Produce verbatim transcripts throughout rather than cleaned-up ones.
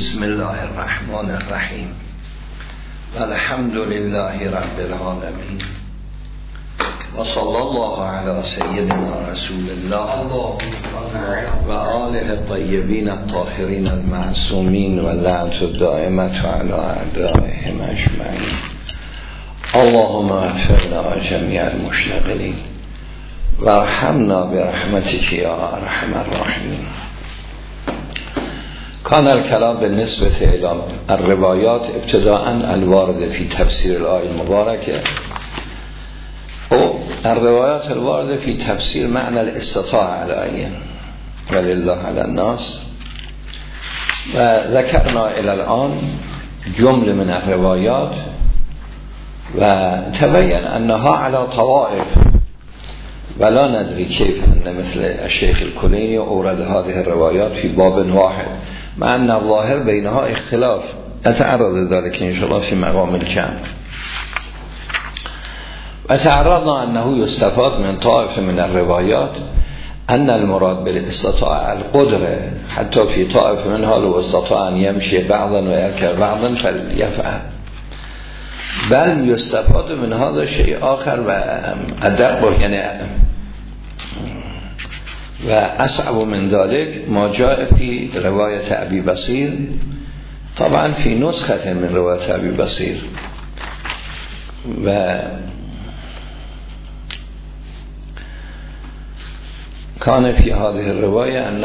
بسم الله الرحمن الرحیم الحمد لله رب العالمین و صلی الله علی سیدنا رسول الله و آله الطیبین الطاهرین المعصومین و لعنت الدائمة علی اعدائهم اجمعین. اللهم اغفرنا جمیع المشتغلین و ارحمنا برحمتک یا ارحم الراحمین. کان الکلام بالنسبه الی الروایات ابتداء الوارد فی تفسیر الآیه المبارکه او الروایات الوارد فی تفسیر معنی الاستطاعه علیه ولله علی الناس و ذکرنا الی الان جمله من الروایات و تبین انها علی طوائف ولا ندری کیف ان مثل الشیخ الکلینی اورد هذه الروایات فی باب واحد مع ان الظاهر بینها اختلاف نتعرض ذلك ان شاء الله في مقام الكم. و تعرضنا انه یستفاد من طائف من الروایات ان المراد بالاستطاعه القدره حتی في طائف منها لو استطاع ان يمشي بعضا و يركب بعضا فليفعل، بل یستفاد من هذا شيء آخر و ادق یعنی و اصعب من ذلك ما جاء في روایت ابی بصیر طبعا في نسخه من روایت ابی بصیر و كان في هذه الرواية أنه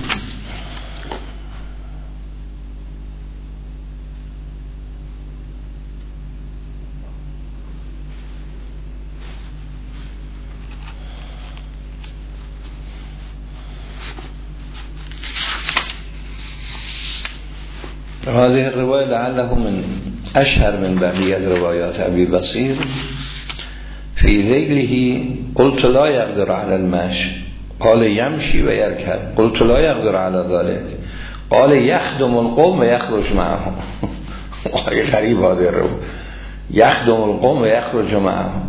هذه الرواية لعله من أشهر من بقية روايات أبي بصير في ذيله قلت لا يقدر على المشي قال يمشي ويركب قلت لا يقدر على ذلك قال يخدم القوم ويخرج معهم. غريب هذه الرواية يخدم القوم ويخرج معهم.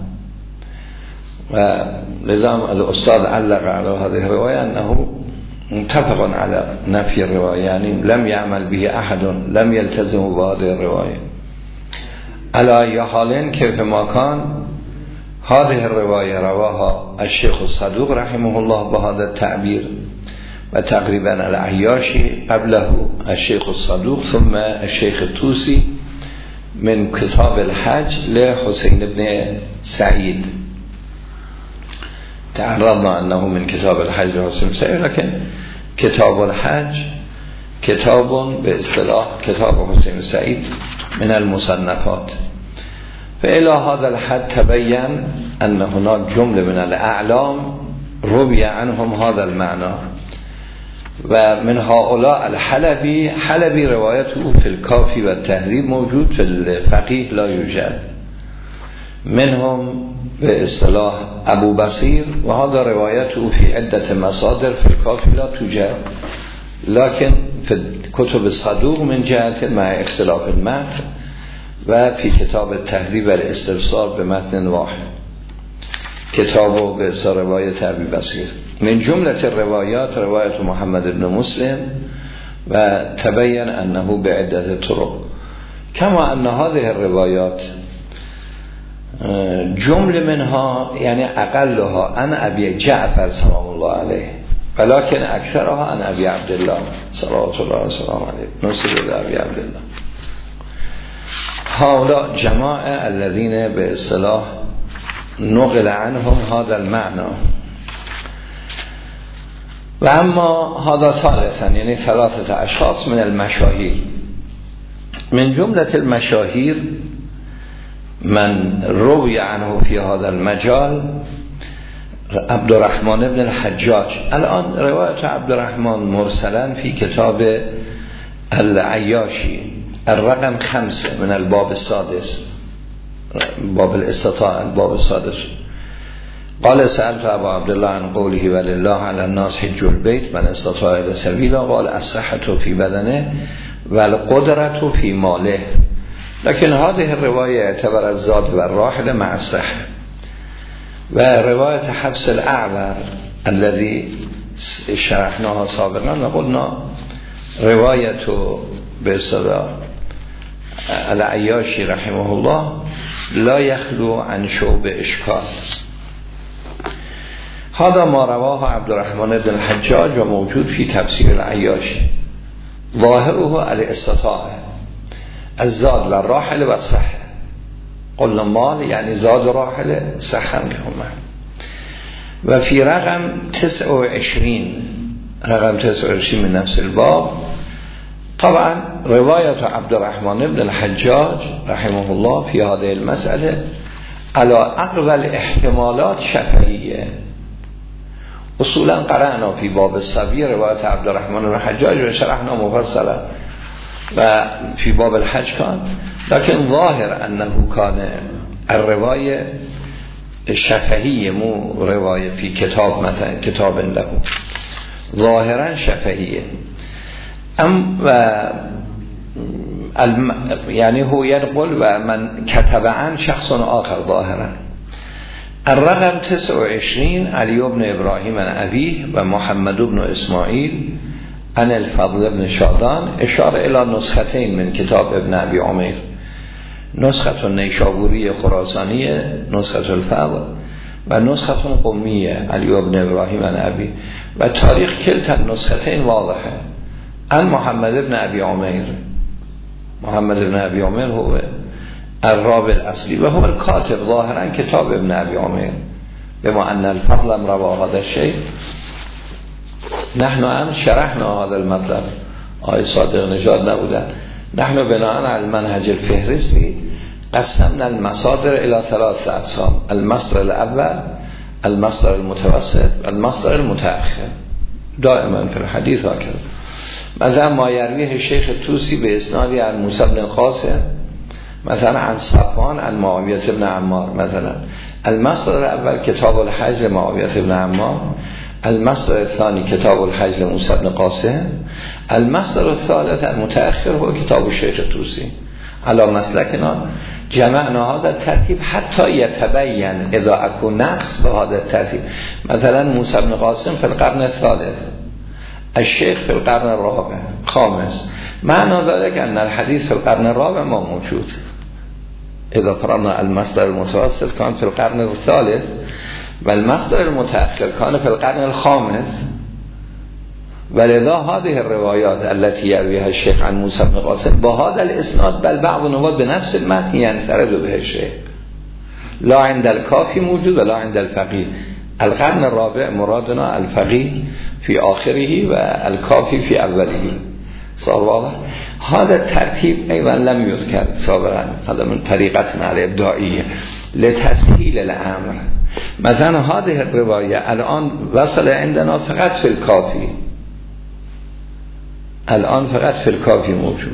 ولذا الأستاذ علق على هذه الرواية أنه متفق على نفي الرواية يعني لم يعمل به أحد لم يلتزم بهذه الرواية. على أي حال كيف ما كان هذه الرواية رواها الشيخ الصدوق رحمه الله بهذا التعبير و تقريبا العياشي قبله الشيخ الصدوق ثم الشيخ الطوسي من كتاب الحج لحسين بن سعيد. تعرضنا أنه من كتاب الحج لحسين بن سعيد لكن كتاب الحج كتاب باصطلاح كتاب حسين بن سعيد من المصنفات. فإلى هذا الحد تبين أن هناك جملة من الأعلام روي عنهم هذا المعنى ومن هؤلاء الحلبي حلبي روايته في الكافي والتهذيب موجود في الفقيه لا يوجد منهم باصطلاح أبو بصير وهذا روايته في عدة مصادر في الكافي لا توجد لكن في كتب الصدوق من جهة مع اختلاف المتن و في کتاب التهذیب و الاستبصار به متن واحد کتاب به روایت ابی بصیر من جمله الروایات روایت محمد بن مسلم و تبین انه به عدت طرق کما ان هذه الروایات جمله منها يعني اقلها عن ابي جعفر سلام الله عليه ولكن اکثرها عن ابي عبدالله صلوات الله وسلامه علیه نسبت ابي عبدالله. هؤلاء جماعه الذين باصطلاح نقل عنهم هذا المعنى. و اما هذا ثالثا يعني ثلاثه اشخاص من المشاهير من جمله المشاهير من روي عنه في هذا المجال عبد الرحمن بن الحجاج. الان روایت عبد الرحمن مرسلا في كتاب العياشي الرقم خمسة من الباب السادس باب الاستطاعة الباب السادس قال سألت أبو عبد الله عن قوله ولله على الناس حج البيت من استطاع إلى سبيلا قال الصحة في بدنه والقدرة في ماله. لكن هذه الرواية اعتبر الزاد والراحلة مع الصحة. ورواية حفص الأعور الذي شرحناها سابقا وقلنا رواية به اصطلاح العیاشی رحمه الله لا یخلو عن شعب اشکال. هذا ما رواه عبدالرحمن بن الحجاج و موجود فی تفسیر العیاشی ظاهره الاستطاعه الزاد و راحل و صحه قلنا مال یعنی زاد و راحل صحه لهما. و فی رقم تسع و عشرین رقم تسع و عشرین من نفس الباب طبعا روایت عبدالرحمن بن الحجاج رحمه الله فی هذه المسئله على اقبل احتمالات شفهیه. اصولا قرأنا فی باب الصبی روایت عبدالرحمن بن الحجاج و شرحنا مفصلا و فی باب الحج کان، لكن ظاهر انه کان الروایه شفهیه مو روایه فی کتاب مثلا کتاب له ظاهرا شفهیه. ام و الم... یعنی هو ينقل و من کتب عن شخص آخر ظاهرا. الرقم تسع و عشرین علی بن ابراهیم عن ابیه و محمد بن اسماعیل عن الفضل بن شادان اشاره الى نسختین من کتاب ابن ابی عمیر، نسخه نیشابوری خراسانی نسخه الفضل و نسخه قمیه علی بن ابراهیم عن ابی و تاریخ کلتا نسختین واضحه. عن محمد بن ابی عمیر، محمد بن ابی عمیر هو الراوی الاصلی و هو الکاتب ظاهرا کتاب ابن ابی عمیر بما ان الفضل رواه هذا الشيء. نحن هم شرحنا هذا المطلب، آقای صادق نژاد نبودن. نحن بناء على المنهج الفهرستی قسمنا المصادر الى ثلاث اقسام: المصدر الاول، المصدر المتوسط، المصدر المتأخر. دائما في الحديث هكذا. مثلا ما يرويه الشيخ الطوسی به اسنادی عن موسی بن القاسم، مثلا عن صفوان عن معاویه بن عمار. مثلا المصدر الاول کتاب الحج معاویه بن عمار، المصدر الثاني كتاب الحج لموسى بن قاسم، المصدر الثالث المتأخر هو كتاب الشيخ الطوسی. على مسلكنا جمعنا هذا الترتيب حتى يتبين اذا اكون نقص بهذا الترتيب. مثلا موسى بن قاسم في القرن الثالث، الشيخ في القرن الرابع خامس، معنى ذلك ان الحديث في القرن الرابع ما موجود. اذا فرضنا المصدر المتوسط كان في القرن الثالث والمصدر المتأخر كان في القرن الخامس، ولذا هذه الروايات التي يرويها الشيخ عن موسى بن قاسم بهذا الاسناد بل بعض النواد بنفس المتن ينفرد به الشيخ، لا عند الكافي موجود ولا عند الفقيه. القرن الرابع مرادنا الفقيه في آخره والكافي في أوله. صار واضح؟ هذا الترتيب أيضا لم يذكر سابقا، هذا من طريقتنا الإبداعية لتسهيل الأمر. مثلا هذه الرواية الآن وصل عندنا فقط في الكافي، الآن فقط في الكافي موجود،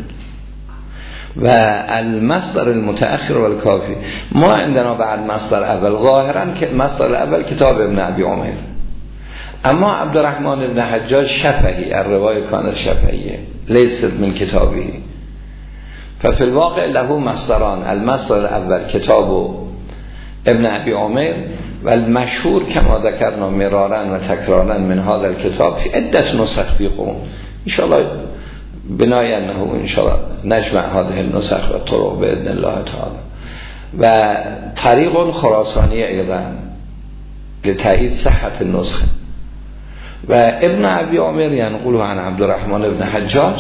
والمصدر المتأخر والكافي ما عندنا بعد مصدر اول. ظاهرا مصدر الاول كتاب ابن ابي عمیر، اما عبدالرحمن بن حجاج شفهی، الرواية كانت شفهیه ليست من كتابه. ففي الواقع له مصدران، المصدر الاول كتاب ابن ابي عمیر و المشهور كما ذكرنا مرارا و تکرارا من هذا الكتاب في عدة نسخ في قوم. ان شاء الله بنای انه ان شاء الله نجمع هذه النسخ و طرق باذن الله تعالی. و طریق خراسانی ایضا لتأیید صحت النسخه. و ابن ابی عمیر ینقل عن عبدالرحمن ابن حجاج.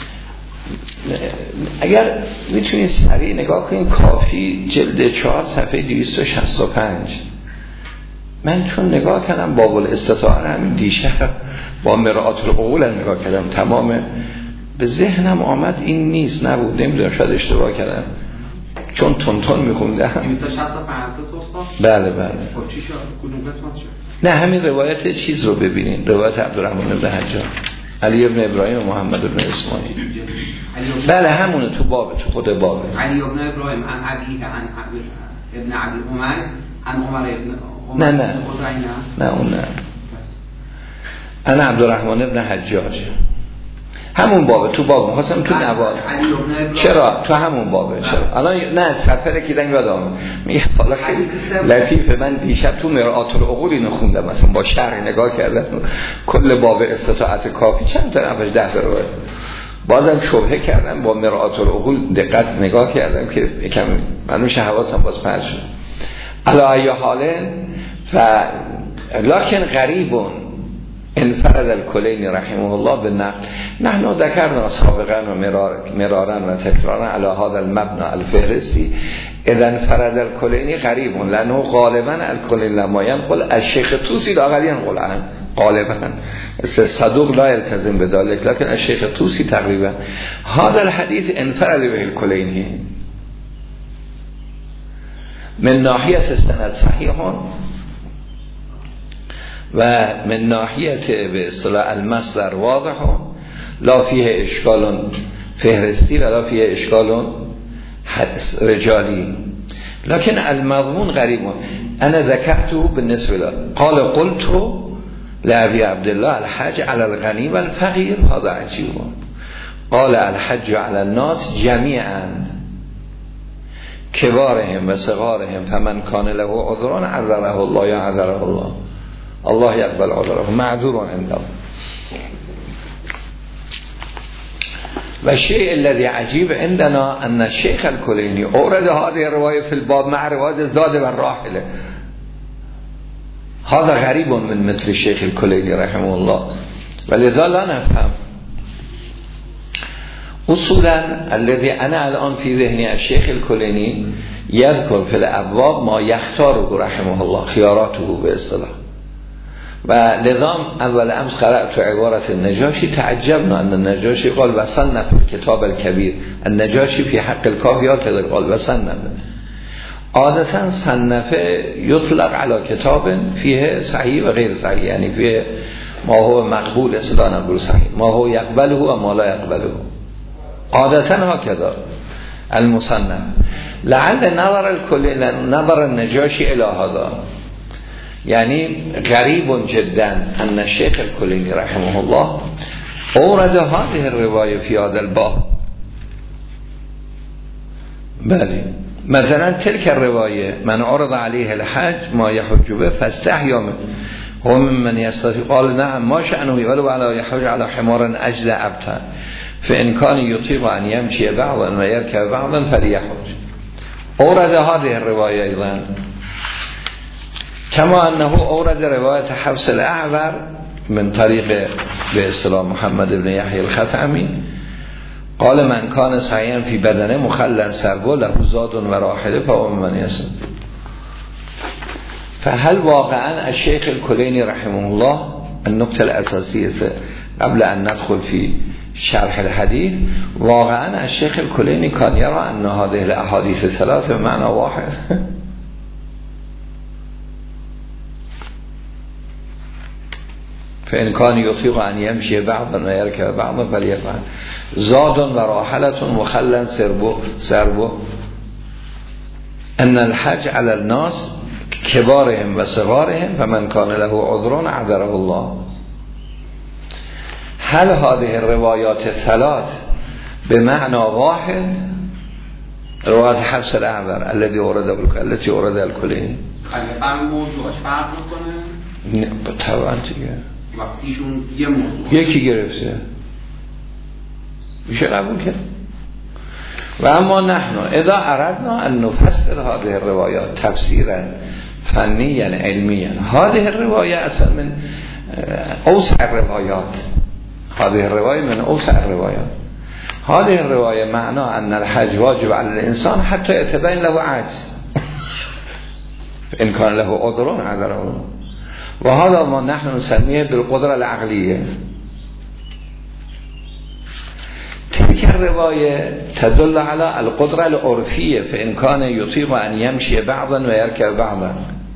اگر میتونید سریع نگاه کنید کافی جلد چهار صفحه دویست و شصت و پنج. من چون نگاه کردم باب الاستطاعه همین دیشب با مرآت العقول نگاه کردم، تمام به ذهنم آمد این نیست، نبود، نمیدونم شاید اشتباه کردم چون تون تون میخوندم. دویست و شصت و پنج توستا؟ بله بله. خب چی شد؟ کدوم قسمت شد؟ نه همین روایت چیز رو ببینین، روایت عبدالرحمن بن حجاج، علی ابن ابراهیم و محمد ابن اسماعیل. بله همونه، تو باب، تو خود بابه. علی ابن ابراهیم عن ابیه عن ابن ابی عمر عن عمر ابن عمر. نه نه نه اون نه، انا عبدالرحمن ابن حجاج همون بابه، تو باب می‌خواستم تو نواد. چرا تو همون بابه؟ چرا الان نه سفر که دنگ یادم میگه بالا خیلی لطیفه. من دیشب تو مرآت العقول اینو خوندم، مثلا با شرح نگاه کردم کل باب استطاعت کافی چند تا نفش ده تا روایت بازم شبهه کردم با مرآت العقول دقت نگاه کردم که یکم من میشه حواسم باز پرت شد. علی ای حال و لکن غریبون انفرد الکلینی رحمه الله به نقل نحن ذکرنا سابقا و مرارا و تکرارا علی هذا المبنى الفهرستی اذا فرد الکلینی غریبون لانه غالبا الکلین لما ينقل الشیخ توسی لاقل ينقل عنه غالبا صدوق لا يلتزم بذلك لكن الشيخ الطوسي تقريبا هذا الحديث انفرد به الكليني من ناحية السند صحيح ومن ناحية باصطلاح المصدر واضح لا فيه اشكال فهرستي ولا فيه اشكال رجالي لكن المضمون غريب. انا ذكرته بالنسبة له قال قلت لأبي عبد الله الحج على الغني والفقير هذا عجيب. قال الحج على الناس جميعا كبارهم وصغارهم فمن كان له عذران عذره الله یا عذره الله الله يقبل عذره معذور عند الله. والشيء الذي عجيب عندنا أن الشيخ الكليني أورد هذه الرواية في الباب مع رواية الزاد والراحلة. هذا غريب من مثل الشيخ الكليني رحمه الله ولذا لا نفهم اصولا الذي انا الان في ذهني الشيخ الكليني يذكر في الابواب ما يختاره رحمه الله خياراته باصطلاح. ولذا اول امس قرأت عبارة النجاشي تعجبنا ان النجاشي قال وصلنا في الكتاب الكبير النجاشي في حق الكافيات كذا قال وصلنا. عادتا صنفه يطلق على كتاب فيه صحيح و غیر صحیح یعنی فيه ما هو مقبول اصلا نقول صحیح ما هو يقبله و ما لا يقبله عادتا هكذا المصنف. لعل نظر الكل نظر النجاشي الى هذا يعني غريب جدا ان الشيخ الكليني رحمه الله اورد هذه الرواية في هذا الباب. بله مثلا تلك الرواية من عرض عليه الحج ما يحج به فاستحيا منه هم من يستطيع قال نعم ما شأنه ولو على يحج على حمار أجل أبتر فإن كان يطيق أن يمشي بعضا ويركب بعضا فليحج. أورد هذه الرواية أيضا كما أنه أورد رواية حفص الأعور من طريق باصطلاح محمد بن يحيى الخثعمي قال من كان سعيا في بدنه مخلا سربو له زاد و راحله فهو من يسر. فهل واقعا الشيخ الكليني رحمه الله النقطة الأساسية قبل أن ندخل في شرح الحديث واقعا الشيخ الكليني كان يرى أن هذه الأحاديث الثلاثة بمعنى واحد فإن كان يطيق أن يمشي بعضا ويركب بعضا فليفعل زاد و راحلة مخلا سربو سربو ان الحج على الناس كبارهم و صغارهم فمن كان له عذران عذره الله. هل هذه الروايات الثلاث بمعنى واحد رواية حفص الأعور الذي أورده التي أورده الكليني خلیقه موضوعش فرق میکنه؟ طبعا دیگه وقتیشون یه موضوع یکی گرفته میشه قبول کرد. و اما نحن اذا اردنا ان نفسر هذه الروايات تفسيرا فنيا علميا هذه الرواية اصلا من اوسع الروايات هذه الرواية من اوسع الروايات. هذه الرواية معنى ان الحج واجب على الانسان حتى يتبين له عجز ان كان له عذر عذره وهذا ما نحن نسميه بالقدرة العقلية. تلك الرواية تدل على القدرة العرفية فإن كان يطيق أن يمشي بعضا ويركب بعضا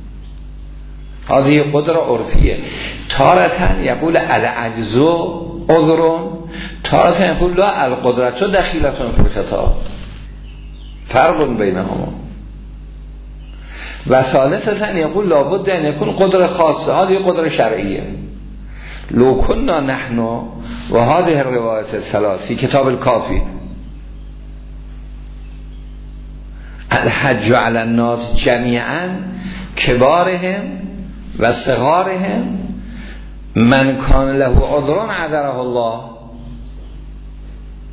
هذه قدرة عرفية. تارة يقول العجز عذر تارة يقول لا القدرة دخيلة في الخطاب فرق بينهما. و ثالثاً يقول لابد أن يكون قدرة خاصة هذه قدرة شرعية. لو كنا نحن وهذه الروايات الثلاث في كتاب الكافي الحج على الناس جميعا كبارهم و صغارهم من كان له عذران عذره الله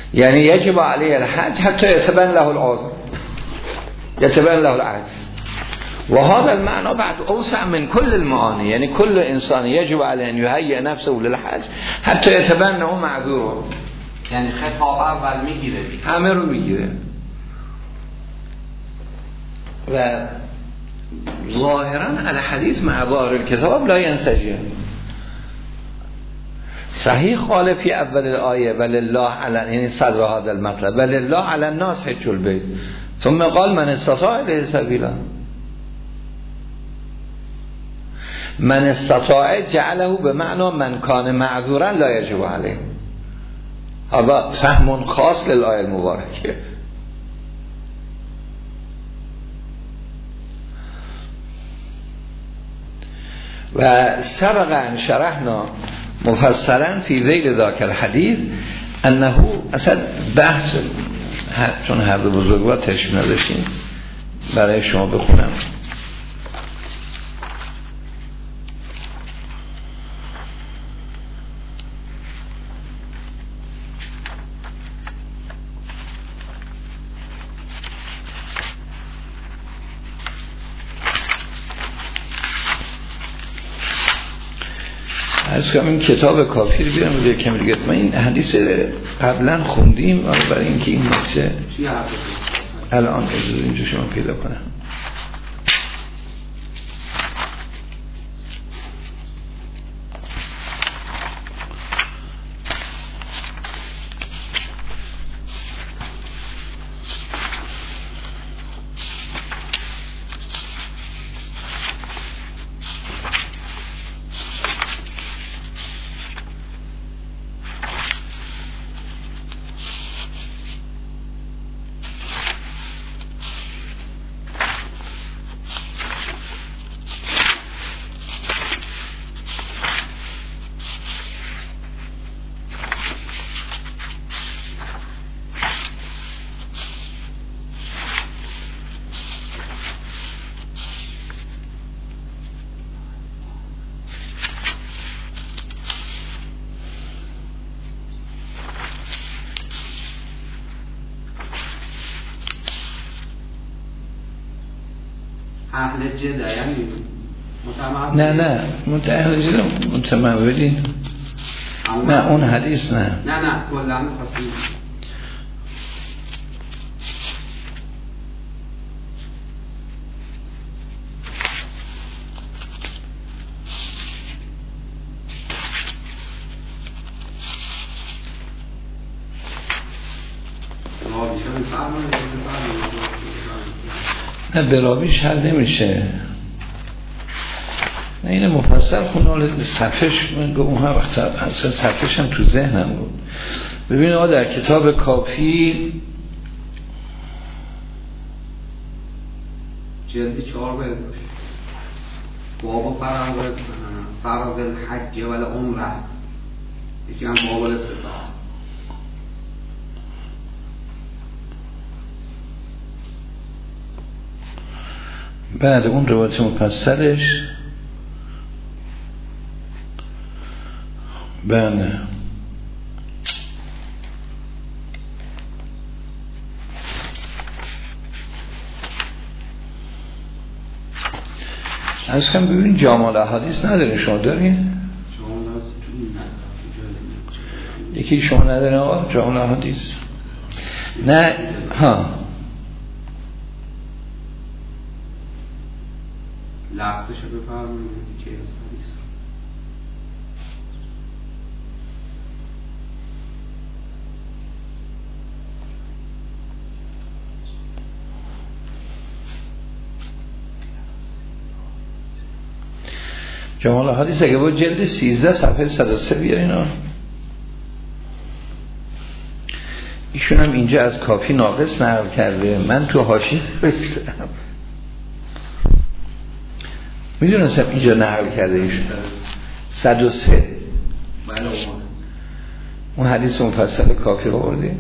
یعنی یجب علیه الحج حتی یتبین له العذر، یتبین له العجز. و هذا المعنى بعد اوسع من كل المعانی، یعنی کل انسان یجب علیه ان یهیئ نفسه للحج حتی یتبین له معذور، یعنی خطاب اول میگیره، همه رو میگیره. و ظاهرا الحدیث مع ظاهر الكتاب لا ينسجم. صحیح قال فی اول الآیه ولله علی، یعنی صدر هذا المطلب ولله علی الناس حج البیت، ثم قال من استطاع الیه سبیلا. من استطاع جعله به معنی من کان معذورا لا یجب علیه. هذا فهم خاص للآیه المبارکه. و سبق ان شرحنا مفصلا فی ذیل ذاک الحدیث انه اصلا بحث، چون هر دو بزرگوار تشریف نداشتین برای شما بخونم. از که این کتاب کافی رو بیارم روی کمی دیگه. من این حدیث قبلا خوندیم برای اینکه این نکته الان اجازه اینجا شما پیدا کنم. اهل جده یعنی متمول؟ نه نه مت اهل جده متمولین، نه اون حدیث نه نه نه کلا خاصی. نه براویش حل نمیشه. نه این مفصل خونه صفحش من گفت اون وقت اصلا صفحش هم تو ذهنم بود. ببینید ما در کتاب کافی جلد چهار باید باشه باب فرض الحج و العمره، یکی هم باب الاستطاعه. بعد اون روایت مفصلش بله از کم ببین جامع احادیث ندارین، شما دارین؟ یکی شما ندارین آقا جامع احادیث؟ نه ها لحظه شده فرمونید که حدیث جمال حدیث اگه با جلد سیزده صفحه صد و سه بیارین ها. ایشون هم اینجا از کافی ناقص نقل کرده، من تو حاشیه نوشتم میدونستم اینجا نقل کرده ایشون صد و سه. اون حدیث مفصل کافی رو بردیم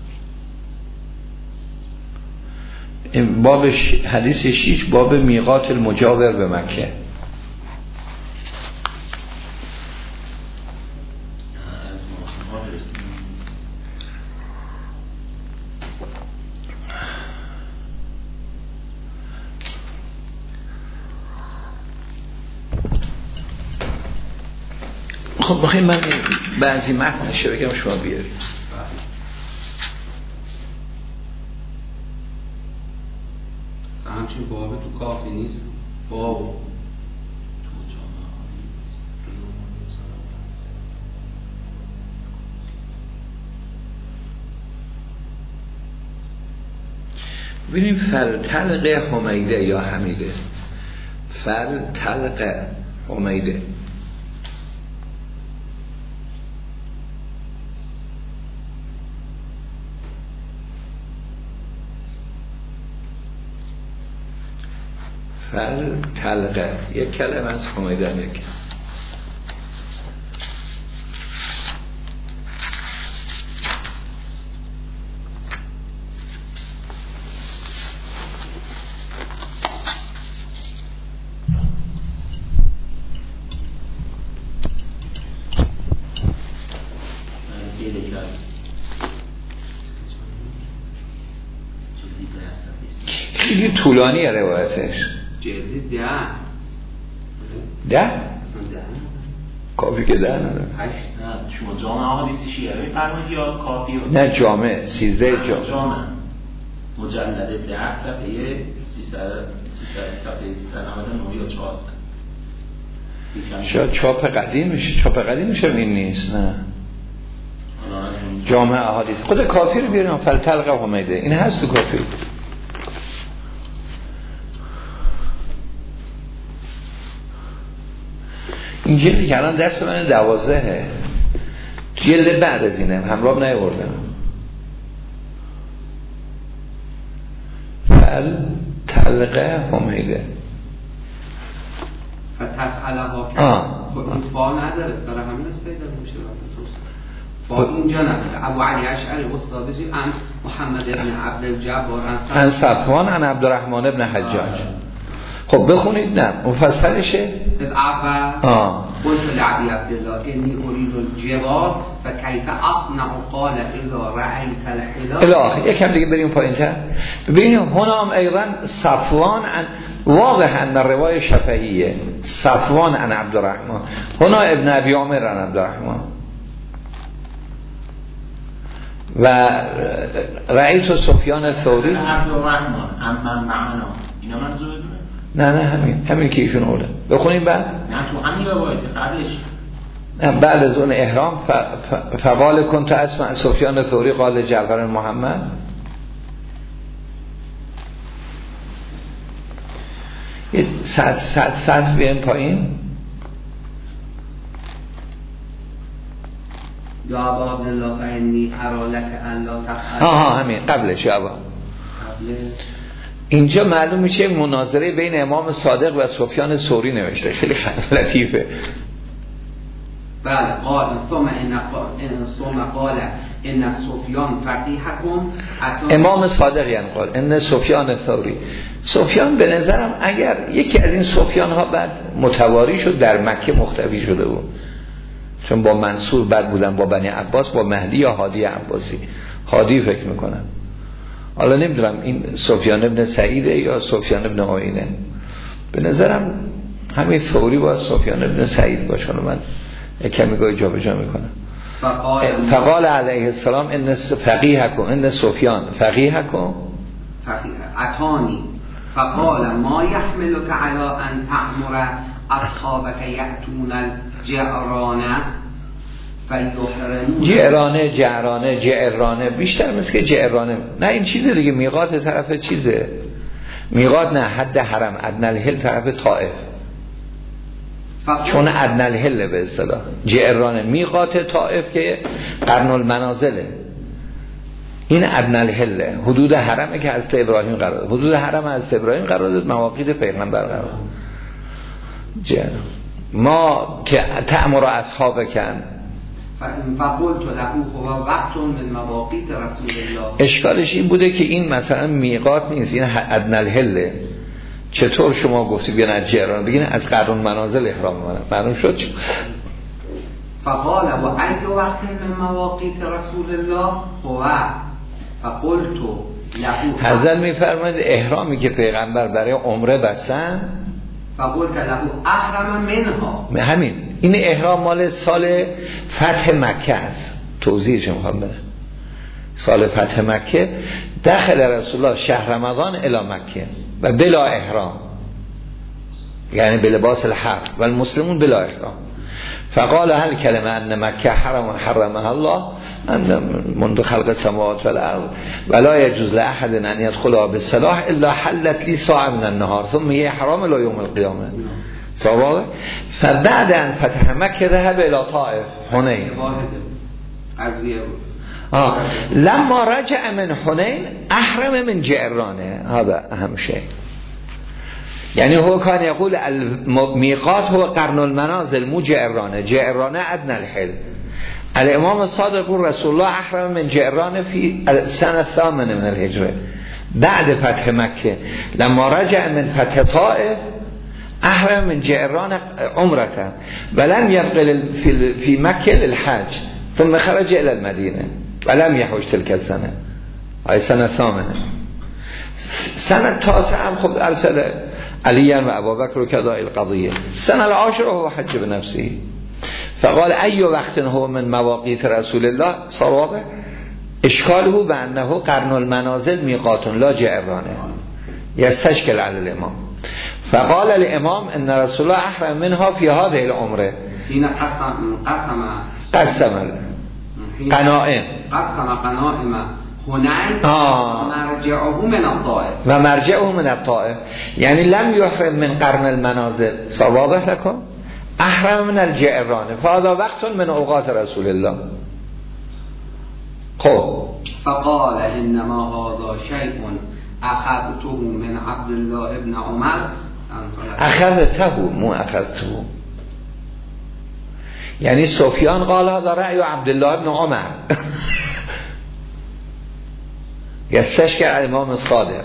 باب ش... حدیث شیش باب میقات المجاور به مکه. خب بخیر من بعضی متنش رو بگم شما بیارید. همچین بابه تو کافی نیست. باب ببینیم فلتلق حمیده یا حمیده. فلتلق حمیده فلتلق یک کلمه از حمیده هم یک خیلی طولانی روایتش. جلدی ده ده؟ کافی که ده نداره. هشت. شما جامعه آحادیث شیعه بفرمایید یا کافی؟ نه جامعه سیزده جامعه. جامعه مجلد ده صفحه سیصد صفحه سیصد و نود و نه یا چهارصد. شاید چاپ قدیم میشه. چاپ قدیم میشه این نیست. نه جامعه احادیث خود کافی رو بیاریم. فلتلق حمیده این هست تو کافی. این جلدی که الان دست من دوازدهه. جلد بعد از اینه همراه نیاوردم. فلتلق حمیده فتسأله ها که با نداره برای همین از پیدا میشه با اینجا نداره. ابو علی اشعری استادشی ان محمد ابن عبد الجبار ان صفوان ان عبدالرحمن ابن حجاج. خب بخونید. نه مفصلشه. از اول قلت لعبی عبدالله انی ارید الجوار و کیف اصنع قال اذا رأیت الهلال الی آخر. یکم دیگه بریم پایین تر ببینیم. هنام ایضا صفوان واضح ان روای شفهیه. صفوان ان عبدالرحمن هنا ابن ابی عامر ان عبدالرحمن و رأیت سفیان الثوری عبدالرحمن اما معنا اینا منظور بدونه. نه نه همین همین که ایشون آورده. بخونیم بعد. نه تو همین روایت قبلش. نه بعد از اون احرام ف... ف... فقال كنت اسمع سفیان الثوری قال جعفر محمد. یه صد صد صد بیایم پایین. یا ابا عبدالله فانی ارالک ان لا تفعل. ها ها همین قبلش. یا ابا اینجا معلوم میشه مناظره بین امام صادق و سفیان ثوری نوشته. خیلی لطیفه. بله قال ثم ان ثم قال ان سفیان فقیهکم. امام صادق یعنی قال ان سفیان ثوری. سفیان به نظرم اگر یکی از این سفیان ها بعد متواری شد در مکه مختفی شده بود، چون با منصور بعد بودن با بنی عباس، با مهدی یا هادی عباسی. هادی فکر میکنم. حالا نمیدونم این سفیان ابن سعیده یا سفیان ابن عینه. به نظرم همین ثوری با سفیان ابن سعید باشه. من کمی گاهی جا به جا میکنم. فقال, فقال علیه السلام ان فقیهکم ان سفیان فقیهکم اتانی فقال ما يحملك على ان تأمر اصحابك يأتون الجعرانه جعرانه جعرانه جعرانه بیشتر مثل که جعرانه. نه این چیزه دیگه. میقات طرف چیزه. میقات نه حد حرم. ادنی الحل طرف طائف. چون ادنی الحل به اصطلاح. جعرانه میقات طائف که قرن المنازله. این ادنی الحل حدود حرمه که از ابراهیم قرار داد. حدود حرم از ابراهیم قرار داد. مواقیت پیغمبر قرار داد. جعرانه ما که تأمر اصحاب کن فقلت له هو وقت من مواقیت رسول الله. اشکالش این بوده که این مثلا میقات نیست، این ادنی الحل. چطور شما گفتی بیان از جعرانه بگین از قرن منازل احرام کنن؟ معلوم شد چه؟ فقال و ای وقت من مواقیت رسول الله هو فقلت له. حضرت میفرماید احرامی که پیغمبر برای عمره بستن فقلت له احرم منها. همین این احرام مال سال فتح مکه است. توضیحش میخوام بدم. سال فتح مکه دخل رسول الله شهر رمضان الی مکه و بلا احرام، یعنی بلباس الحرب و المسلمون بلا احرام. فقال هل کلمه ان مکه حرم حرمها الله منذ خلق السماوات والارض ولا يجوز لاحد ان يدخلها بالسلاح الا حلت لي ساعه من النهار ثم هي حرام الى يوم القيامه. صواب. فبعد ان فتح مکه ذهب الى طائف حنین. آه. لما رجع من حنین احرم من جعرانه. هذا اهم شيء. يعني هو كان يقول الميقات هو قرن المنازل مو جعرانه. جعرانه ادنى الحل. الامام الصادق يقول رسول الله احرم من جعرانه في السنه الثامنه من الهجره بعد فتح مكه. لما رجع من فتح طائف احرم من جعرانه عمرته ولم يبقى في في مكه للحج ثم خرج الى المدينه ولم يحج تلك السنه. هاي سنه ثامنه. سنه تاسعه هم خب ارسل عليا و ابوبکر كذا القضيه. سنه العاشره هو حج بنفسه. فقال أي وقت هو من مواقيت رسول الله صار واضح اشكاله بأنه قرن المنازل ميقات لا جعرانه يستشكل على الإمام. فقال الإمام إن رسول الله أحرم منها في هذه العمره. حين قسم قسم قسم قنائم قسم قنائم هنين ومرجعه من الطائف ومرجعه من الطائف يعني لم يحرم من قرن المنازل. صار واضح لكم؟ احرم من الجعرانه فهذا وقت من اوقات رسول الله. خب فقال انما هذا شيء اخذته من عبد الله ابن عمر. اخذته مو اخذته. يعني سفيان قال هذا رأي عبد الله ابن عمر. يستشكل على الامام الصادق.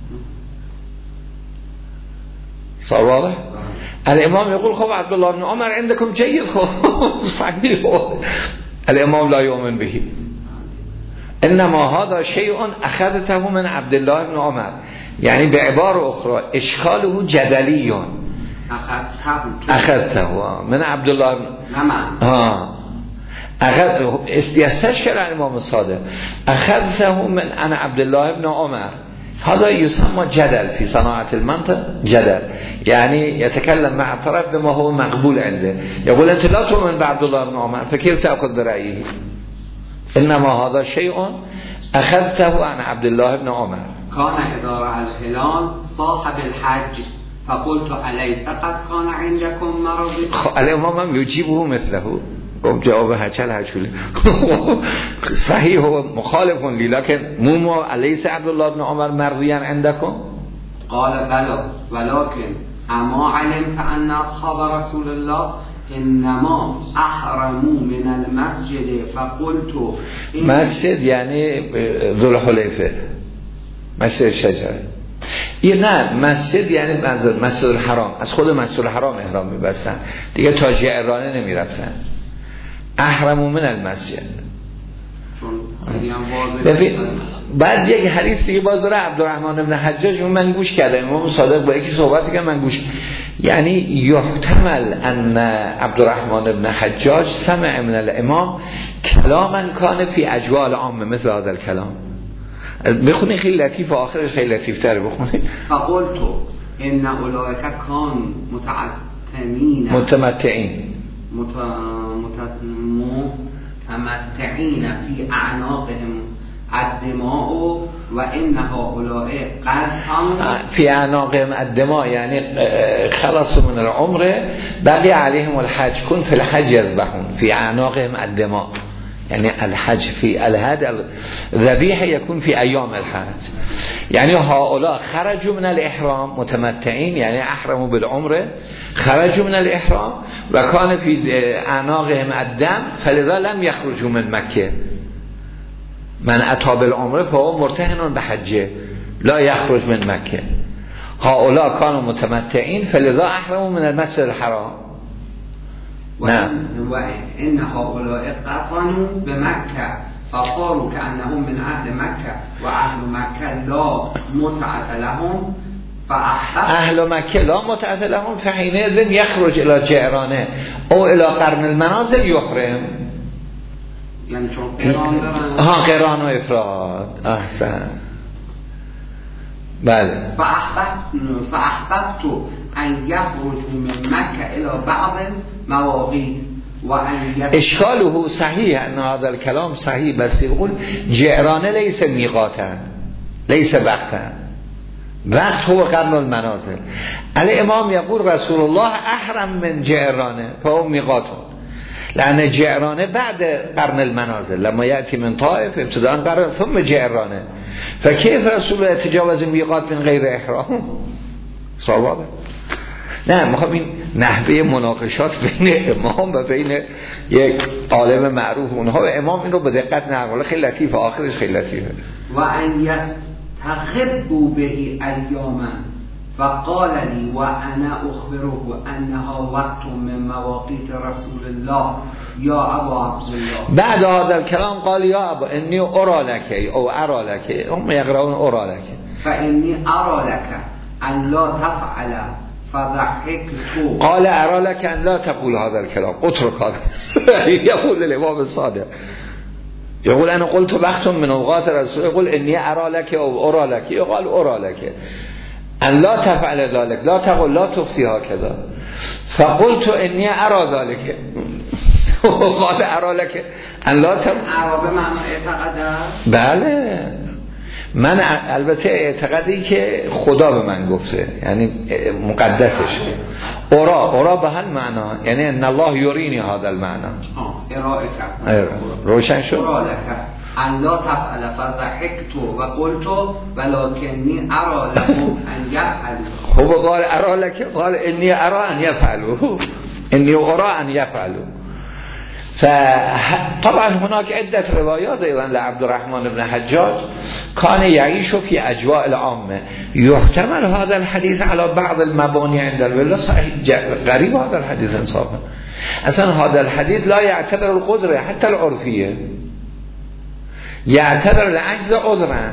صار واضح؟ الامام يقول خب عبد الله بن عمر عندكم جيد خب صحيح. الامام لا يؤمن به. انما هذا شيء اخذته من عبد الله بن عمر يعني بعبارة اخرى اشكاله جدلي. اخذته من عبد الله بن اه اخذ يستشكل على الامام الصادق اخذته من انا عبد الله بن عمر. هذا يسمى جدل في صناعة المنطق. جدل يعني يتكلم مع الطرف بما هو مقبول عنده. يقول أنت لا تؤمن بعبد الله بن عمر فكيف تأخذ برأيه؟ إنما هذا شيء أخذته عن عبد الله بن عمر. كان إذا رأى الهلال صاحب الحج فقلت أليس قد كان عندكم مرض؟ الإمام يجيبه مثله جوابها چل هجولی صحیح هو مخالف لی لكن مو أليس عبد الله بن عمر مرضيا عندكم؟ قال بلى ولكن اما علمت ان اصحاب رسول الله انما احرموا من المسجد فقلت مسجد يعني ذو الحلیفه مسجد شجره. یه نه مسجد یعنی مسجد الحرام. از خود مسجد الحرام احرام میبستن دیگه تا جعرانه نمیرفتن. احرموا من المسجد. ببین بعد یک حدیث دیگه باز داره عبدالرحمن بن حجاج من گوش کردم امام صادق با یکی صحبتی که من گوش یعنی یحتمل ان عبدالرحمن بن حجاج سمع من الامام کلاما کان فی اجواء العامه مثل هذا الكلام. بخونی خیلی لطیف و آخرش خیلی لطیف تر بخونی. فقلت ان اولئک کان متعتمین متمتعین متمتعين في اعناقهم الدماء وان هؤلاء قد في اعناقهم الدماء يعني خلصوا من العمر بقي عليهم الحج كن في الحج يذبحون في اعناقهم الدماء يعني الحج في الهدي الذبيحه يكون في ايام الحج. يعني هؤلاء خرجوا من الاحرام متمتعين يعني احرموا بالعمره خرجوا من الاحرام وكان في اعناقهم الدم فلذا لم يخرجوا من مكه. من اتى بالعمره فهو مرتهن بحجه لا يخرج من مكه. هؤلاء كانوا متمتعين فلذا احرموا من المسجد الحرام. نعم. وإن هؤلاء قطنوا بمكة فصاروا كأنهم من أهل مكة وأهل مكة لا متعة لهم اهل مکه لا متعهد لهم فحینئذ یخرج الی جعرانه او الی قرن المنازل یحرم. یعنی چون قران دارن ها قران و افراد. احسن. بله. فاحببت فاحببت ان یخرج من مکه الی بعض مواقیت و ان اشکاله صحیح ان هذا الكلام صحیح بس يقول جعرانه ليس میقاتا ليس وقتا وقت هو قرن المنازل. الامام يقول رسول الله احرم من جعرانه فهو میقات لأن جعرانه بعد قرن المنازل لما يأتي من طائف ابتداء قرن ثم جعرانه فكيف رسول الله يتجاوز الميقات من غير احرام؟ صوابه. نه میخوام این نحوه مناقشات بین امام و بین یک عالم معروف اونها و امام این رو به دقت نقل خیلی لطیفه آخرش خیلی لطیفه. و ان یستغبوا به ایاما فقال لی و انا اخبره انها وقت من مواقیت رسول الله یا ابا عبدالله. بعد هذا الكلام قال یا ابا انی ارى لك او ارى لك هم يقرؤون ارى لك فانی ارى لك ان لا تفعل فضحكت. قال ارى لك ان لا تقول هذا الكلام اترك هذا. يقول الامام الصادق يقول انا قلت وقت من اوقات رسول يقول اني ارى لك او ارى لك يقال ارى لك ان لا تفعل ذلك لا تقول لا تفتي هكذا فقلت اني ارى ذلك قال ارى لك ان لا تفعل. ارى به معنی اعتقاد. بله من البته اعتقادی که خدا به من گفته یعنی مقدسش اورا اورا به هر معنا یعنی ان الله یرینی هذا المعنى ارائه کرد روشن شد. ارائه کرد ان لا تفعل فضحكت و قلت ولكني ارى له ان يفعل. هو قال ارى لك قال اني ارى ان يفعل اني ارى ان يفعل. فطبعا هناك عدة روايات أيضا لعبد الرحمن بن حجاج كان يعيش في أجواء العامة يحتمل هذا الحديث على بعض المباني عند الولا. صحيح غريب هذا الحديث انصافا أصلا هذا الحديث لا يعتبر القدرة حتى العرفية يعتبر العجز عذرا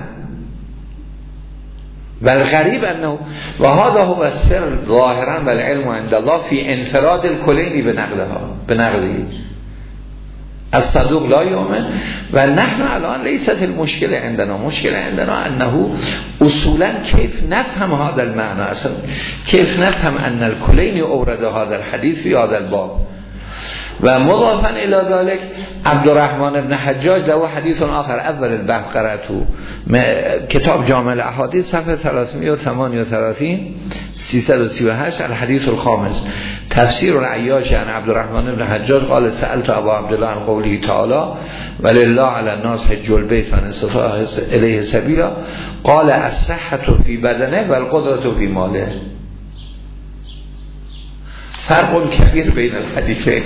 والغريب أنه وهذا هو السر ظاهرا والعلم عند الله في انفراد الكلين بنقلها بنقله الصدوق لا يؤمن. و نحن الان ليست المشكلة عندنا مشكلة عندنا أنه أصولا كيف نفهم هذا المعنى أصلا كيف نفهم أن الكلين أورد هذا الحديث في هذا الباب. و مضافا إلى ذلك عبد الرحمن بن حجاج له حديث آخر أول البحث قرأته كتاب جامع الأحاديث صفحة ثلاثمائة وثمانية وثلاثين سيصد وسی و هشت الحديث الخامس تفسير العياش عن عبد الرحمن بن حجاج قال سألت أبا عبد الله عن قوله تعالى ولله على الناس حج البيت من استطاع إليه سبيلا قال الصحة في بدنه والقدرة في ماله. فرق كبير بين الحديثين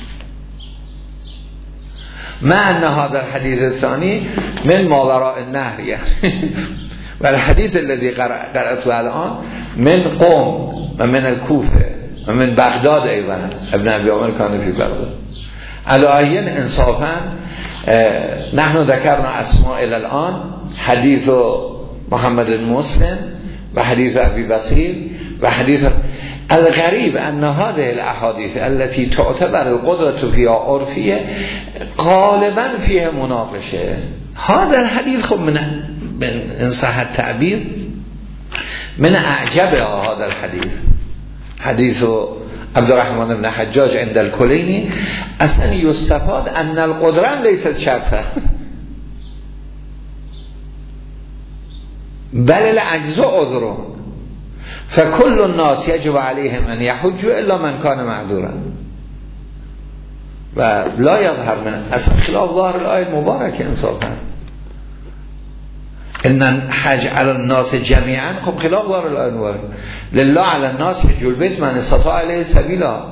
مع أن هذا الحديث الثاني من ما وراء النهر يعني والحديث الذي قرأته الآن من قوم ومن الكوفة ومن بغداد أيضا ابن أبي عمر كان في بغداد. على أيين إنصافا نحن ذكرنا أسماء إلى الآن حديث محمد المسلم وحديث أبي بصير وحديث. الغريب أن هذه الأحاديث التي تعتبر القدرة فيها عرفية غالبا فيها مناقشة. هذا الحديث خب من إن صح التعبير من أعجب هذا الحديث حديث عبد الرحمن بن حجاج عند الكليني أصلا يستفاد أن القدرة ليست شرطا بل العجز عذر فكل الناس يجب عليهم أن يحجوا إلا من كان معذورا. ولا يظهر من أصلا خلاف ظاهر الآية المباركة إنصافا إن حج على الناس جميعا خب خلاف ظاهر الآية المباركة لله على الناس حج البيت من استطاع إليه سبيلا.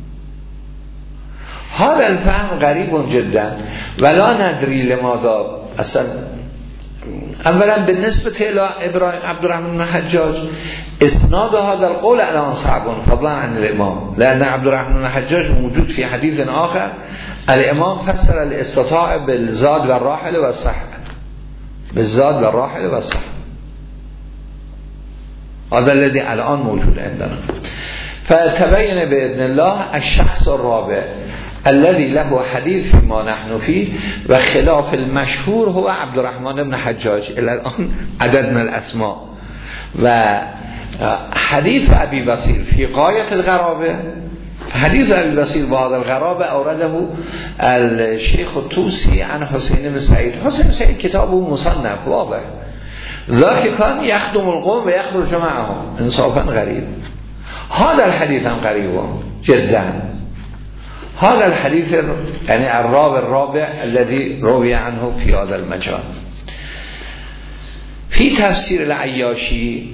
هذا الفهم غريب جدا ولا ندري لماذا أصلا. اولا بالنسبه الى ابراهيم عبد الرحمن بن حجاج اسناد هذا القول الان صعب فضلا عن الامام لان عبد الرحمن بن حجاج موجود في حديث اخر الامام فسر الاستطاع بالزاد والراحل والصح بالزاد والراحل والصح هذا الذي الان موجود عندنا. فتبين باذن الله الشخص الرابع الذي له حديث فيما نحن فيه و خلاف المشهور هو عبد الرحمن بن حجاج. الى الان عدد من الاسماء و حديث ابي بصير في غايه الغرابه. حديث ابي بصير بهذا الغرابه اورده الشيخ الطوسي عن حسين بن سعيد. حسين بن سعيد كتابه مصنف واضح، ذاك كان يخدم القوم و يخرج معهم، انصافا غريب. هذا الحديث هم غريب جدا. هذا الحديث يعني الراوي الرابع الذي روي عنه في هذا المجال. في تفسير العیاشی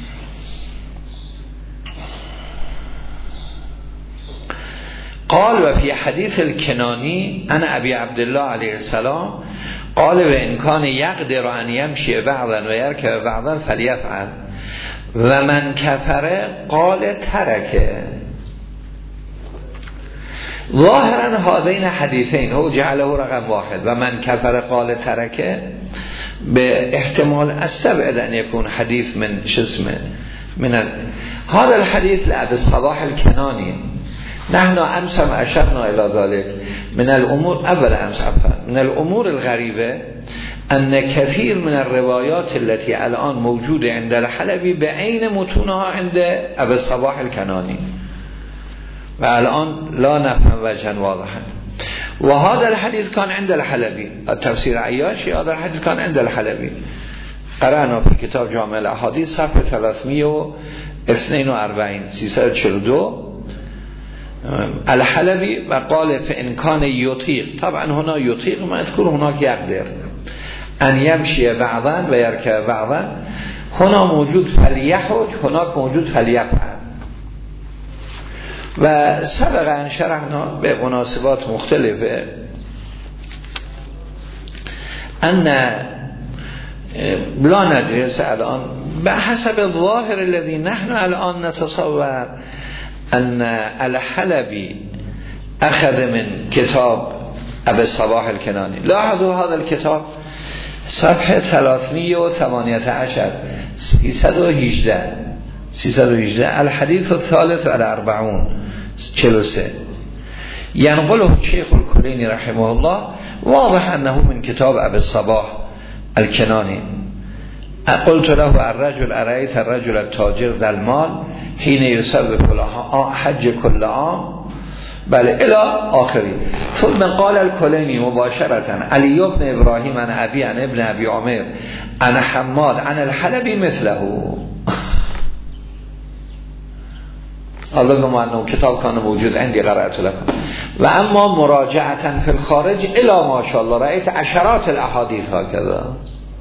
قال وفي حديث الكناني أنا أبي عبد الله عليه السلام قال وإن كان يقدر أن يمشي بعضا ويركب بعضا فليفعل ومن كفر قال تركه. ظاهرا هذين حديثين هو جعله رقم واحد ومن كفر قال تركه به احتمال استبعد أن يكون حديث من شسمه من ال... هذا الحديث لأبي الصباح الكناني. نحن أمس ما أشرنا إلى ذلك من الأمور أول أمس من الأمور الغريبة أن كثير من الروايات التي الآن موجودة عند الحلبي بعين متونها عند أبي الصباح الكناني و الآن لا نفهم وجها واضحا. وهذا الحديث كان عند الحلبي التفسير عیاشی. هذا الحديث كان عند الحلبي قرأنا في كتاب جامع الأحاديث صفحة ثلاثمائة واثنين وأربعين سيصد وچهل و دو الحلبي وقال فإن كان يطيق. طبعا هنا يطيق ما يذكر هناك يقدر أن يمشي بعضا و يركب بعضا. هنا موجود فليحج، هناك موجود فليفعل. و سبق ان شرحنا به مناسبات مختلفه ان لا ندرس الان بحسب الظاهر الذي نحن الان نتصور ان الحلبي اخذ من كتاب ابي الصباح الكناني. لاحظوا هذا الكتاب صفحه ثلاثمائة وثمانية عشر سیصد و هجده سیصد و هجده الحديث الثالث والأربعون چهل و سه ينقله الشيخ الكليني رحمه الله واضح أنه من كتاب أبي الصباح الكناني. قلت له الرجل أرأيت الرجل التاجر ذا المال حين يسبب حج كل عام بل إلى آخره. ثم قال الكليني مباشرة علي بن إبراهيم عن أبي عن ابن أبي عمر عن حماد عن الحلبي مثله. أظن أنه كتاب كان موجود عندي قرأت لكم. وأما مراجعة في الخارج إلى ما شاء الله رأيت عشرات الأحاديث هكذا.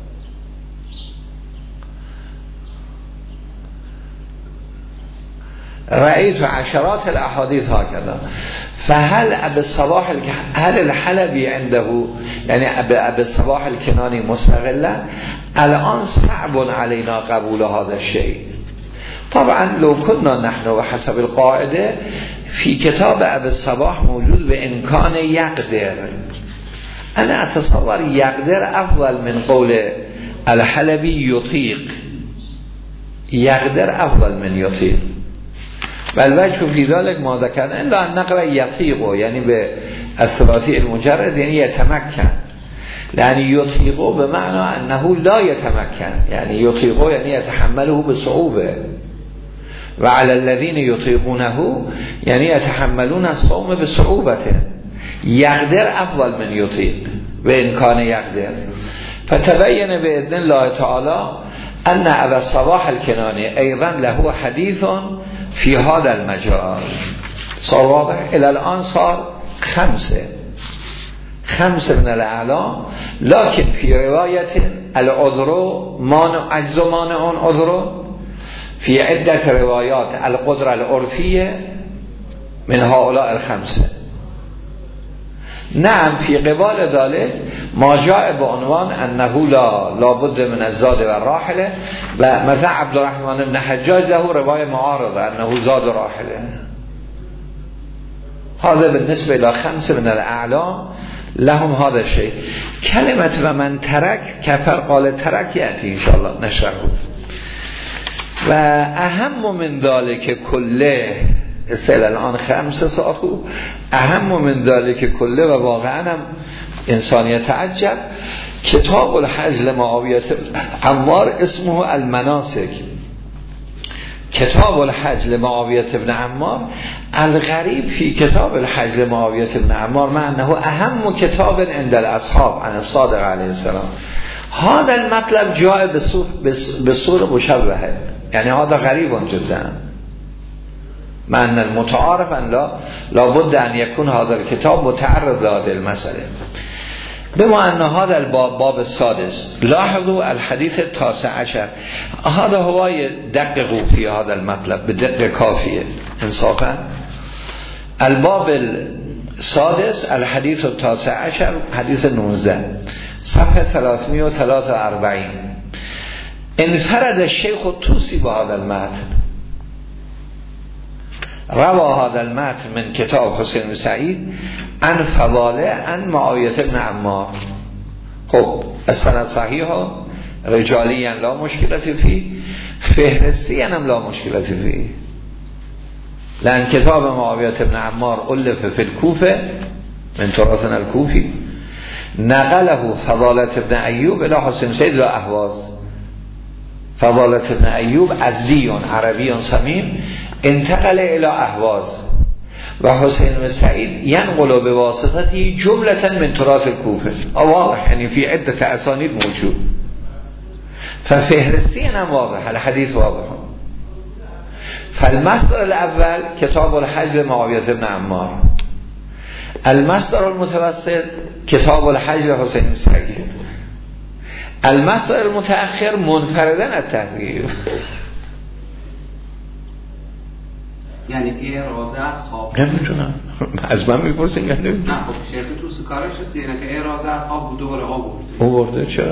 رأيت عشرات الأحاديث هكذا. فهل أبي الصباح الك... هل الحلبي عنده يعني أبي, أبي الصباح الكناني مستغلة؟ الآن صعب علينا قبول هذا الشيء. طبعا لو كنا نحن وحسب القاعدة في كتاب أبي الصباح موجود بإمكان يقدر، أنا أتصور يقدر أفضل من قول الحلبي يطيق. يقدر أفضل من يطيق. والوجه في ذلك ما ذكرنا إلا أن نقرأ يطيق يعني بالثلاثي المجرد يعني يتمكن، لأن يطيق بمعنى أنه لا يتمكن، يعني يطيق يعني يتحمله بصعوبة. وعلى الذين يطيقونه يعني يتحملون الصوم بصعوبة. يقدر أفضل من يطيق وإن كان يقدر. فتبين بإذن الله تعالى أن أبا الصباح الكناني أيضا له حديث في هذا المجال. صار واضح؟ إلى الآن صار خمسة خمسة من الأعلام، لكن في رواية العذر مانع عجز مانع عذر، في عدة روايات القدرة العرفية من هؤلاء الخمسة. نعم في قبال ذلك ما جاء بعنوان أنه لا لابد من الزاد والراحلة، ومثلا عبد الرحمن بن حجاج له رواية معارضة أنه زاد راحلة. هذا بالنسبة إلى خمسة من الأعلام لهم هذا الشيء. كلمة ومن ترك كفر قال ترك يأتي إن شاء الله نشرحه. و اهم من ذالک کله اصلا الان خمسه ساعت اهم من ذالک کله و واقعا هم انسانیت تعجب کتاب الحج لمعاویه عمار اسمه المناسک کتاب الحج لمعاویه ابن عمار الغریب فی کتاب الحج لمعاویه ابن عمار مع انه اهم کتاب عند الاصحاب عن الصادق علیه السلام هذا المطلب جاء بصور مشبهه یعنی هذا غریب جدا مع ان المتعارف ان لا لابد ان يكون هذا الكتاب متعرض لهذه المسألة بما ان هذا الباب باب السادس لاحظوا الحديث التاسع عشر هذا هو دققوا في هذا المطلب بدقة كافية انصافا الباب السادس الحديث التاسع عشر حديث نوزده صفحة ثلاثمائة وثلاثة وأربعين انفرد الشيخ الطوسي بهذا المتن روى هذا المتن من كتاب حسين بن سعيد عن فضاله عن معاوية بن عمار خب السند صحيح رجاليا لا مشكلة فيه فهرستيا هم لا مشكلة فيه لأن كتاب معاوية بن عمار ألف في الكوفة من تراثنا الكوفي نقله فضالة بن أيوب إلى حسين سعيد لا أهواز فضالة بن أيوب أزدي عربي صميم انتقل إلى أهواز و حسین بن سعید ینقل بواسطته جملة من تراث الكوفه واضح یعنی فی عدة اسانید موجود ففهرستی هم واضح الحديث واضح فالمصدر الاول کتاب الحج معاویه بن عمار المصدر المتوسط کتاب الحج حسین بن سعید المصدر المتأخر منفرداً التحقیق یعنی اعراضه اصحاب نمیتونم از من میپرسین یا نمیتونم نه خب شیخ توسی کارش هست یعنی که اعراضه اصحاب بوده ولی آورده آورده چرا؟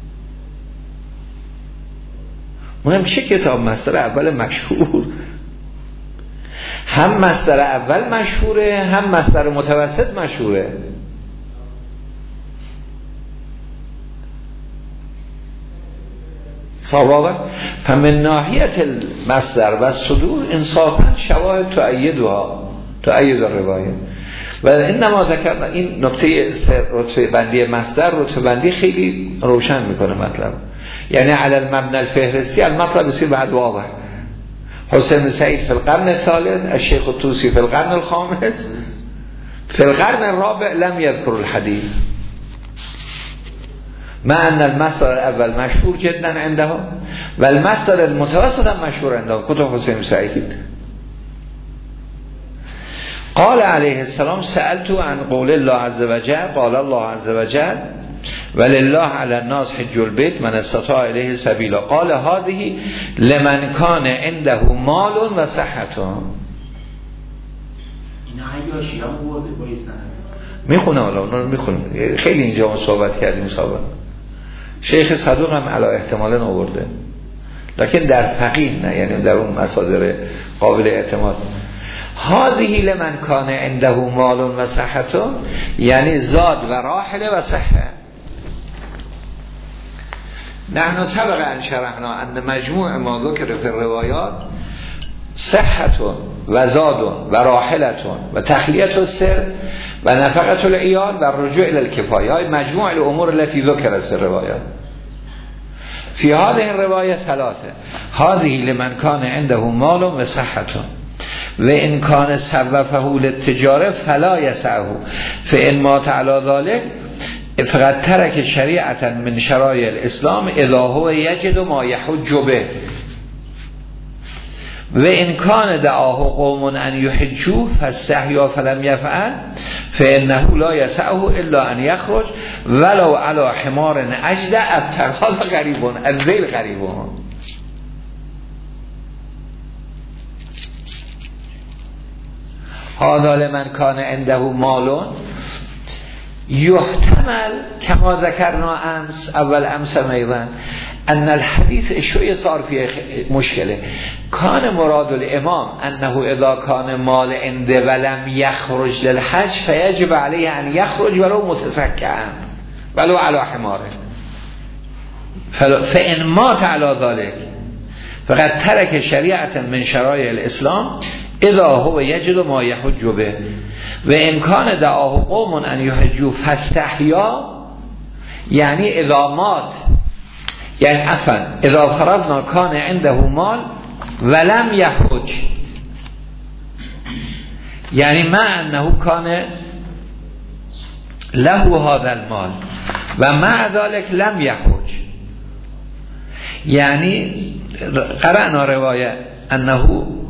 اونم چه کتاب مصدر اول مشهور هم مصدر اول مشهوره هم مصدر متوسط مشهوره صوابه فمن ناحیت المصدر و صدور انصافا شواهد تؤیدها تؤید الروایه و انما ذکر این نکته رتبه بندی مصدر رتبه بندی خیلی روشن میکنه مطلب یعنی علی المبنى الفهرستی المطلب يصير بعد واضح حسین بن سعید فی القرن الثالث الشیخ الطوسی فی القرن الخامس فی القرن الرابع لم يذكر الحديث مع ان المصدر الاول مشهور جدا عندهم و المصدر المتوسط هم مشهور عندهم کتب حسین بن سعید قال علیه السلام سألت عن قول الله عز وجل قال الله عز وجل ولله علی الناس حج البيت من استطاع الیه سبیلا قال هذه لمن کان عنده مال و صحة این عیاشی هم بوده بایستن میخونه حالا اونا رو میخونه خیلی اینجا ما صحبت کردیم صحبت شیخ صدوق هم علا احتمالا آورده لکن در فقیه نه یعنی در اون مصادر قابل اعتماد هذه لمن کان عنده مال و صحة یعنی زاد و راحله و صحه نحن سبق ان شرحنا ان مجموع ما ذکر فی الروایات صحة و زاد و راحلة و تخلیة السر و نفقة العیال و رجوع الى الکفایه های مجموع الامور التي ذکرت فی الروایات فی هذه الروایه ثلاثه هذه لمن کان عنده مال و صحة و ان کان صوفه للتجاره فلا یسعه فان مات علی ذلك فقط ترک شریعتا من شرایع الاسلام اذا هو یجد ما یحج به و ان کان دعاه قوم ان یحجوا فاستحیا فلم یفعل فانه لا یسعه الا ان یخرج ولو علی حمار اجدع ابتر هذا غریبون الذیل غریبون هذا لمن کان عنده مال یحتمل کما ذکرنا امس اول امس میدان ان الحدیث شوی صار فیه مشکله کان مراد الامام انه اذا کان مال عنده ولم یخرج للحج فیجب علیه ان یخرج ولو متسکعا ولو علی حماره فان مات علی ذلك فقط ترک شریعت من شرایع الاسلام اذا هو یجد ما یحج به و امکان دعاه قوم ان یحجوا فاستحیا، یعنی اذا مات، یعنی عفوا اذا فرضنا کان عنده مال ولم یحج، یعنی ما انه کان له هذا المال و مع ذلك لم یحج، یعنی قرأنا روایه انه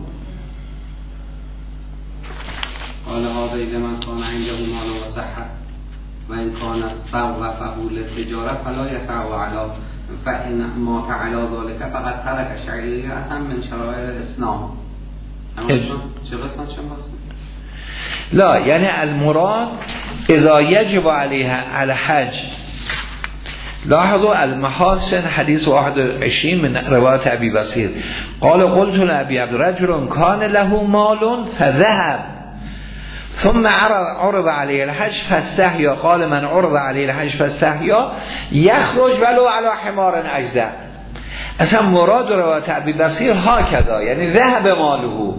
قال هذا لمن كان عنده مال وصحة وإن كان صرفه للتجارة فلا يسعى على فإن مات على ذلك فقد ترك شريعة من شرائع الإسلام. لا، یعنی المراد اذا يجب عليها الحج. لاحظوا المحاسن حديث واحد وعشرين من رواية أبي بصير قال قلت لأبي عبد رجل كان له مال فذهب ثم عرض عليه الحج فاستحيا قال من عرض عليه الحج فاستحيا يخرج ولو على حمار أجدع. اصلا مراد روایت ابی بصیر ها کذا، یعنی ذهب ماله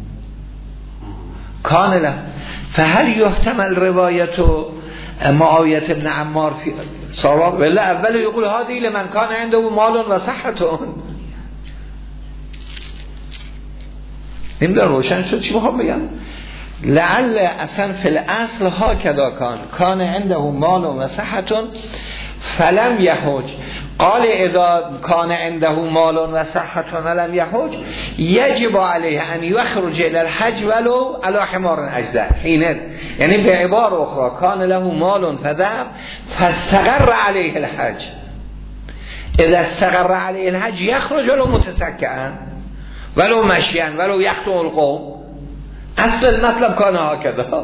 کان له. فهل يحتمل روایت معاویه ابن عمار فی صواب؟ ولی اول یقول هادی لمن کان عنده مال و صحتون. نمیدونم روشن شد چی میخوام بگم؟ لعل اصلا فی الاصل ها کذا کان کان عنده مال و صحتون فلم یحج. قال اذا کان عنده مال و صحتون فلم یحج یجب علیه ان یخرج الى الحج ولو علی حمار اجدع. حینه یعنی به عبار اخرى کان له مال فذهب فاستقر علیه الحج، اذا استقر علیه الحج یخرج ولو متسکعا ولو مشیان ولو یخطو القوم. اصل المطلب کانه ها کده. خب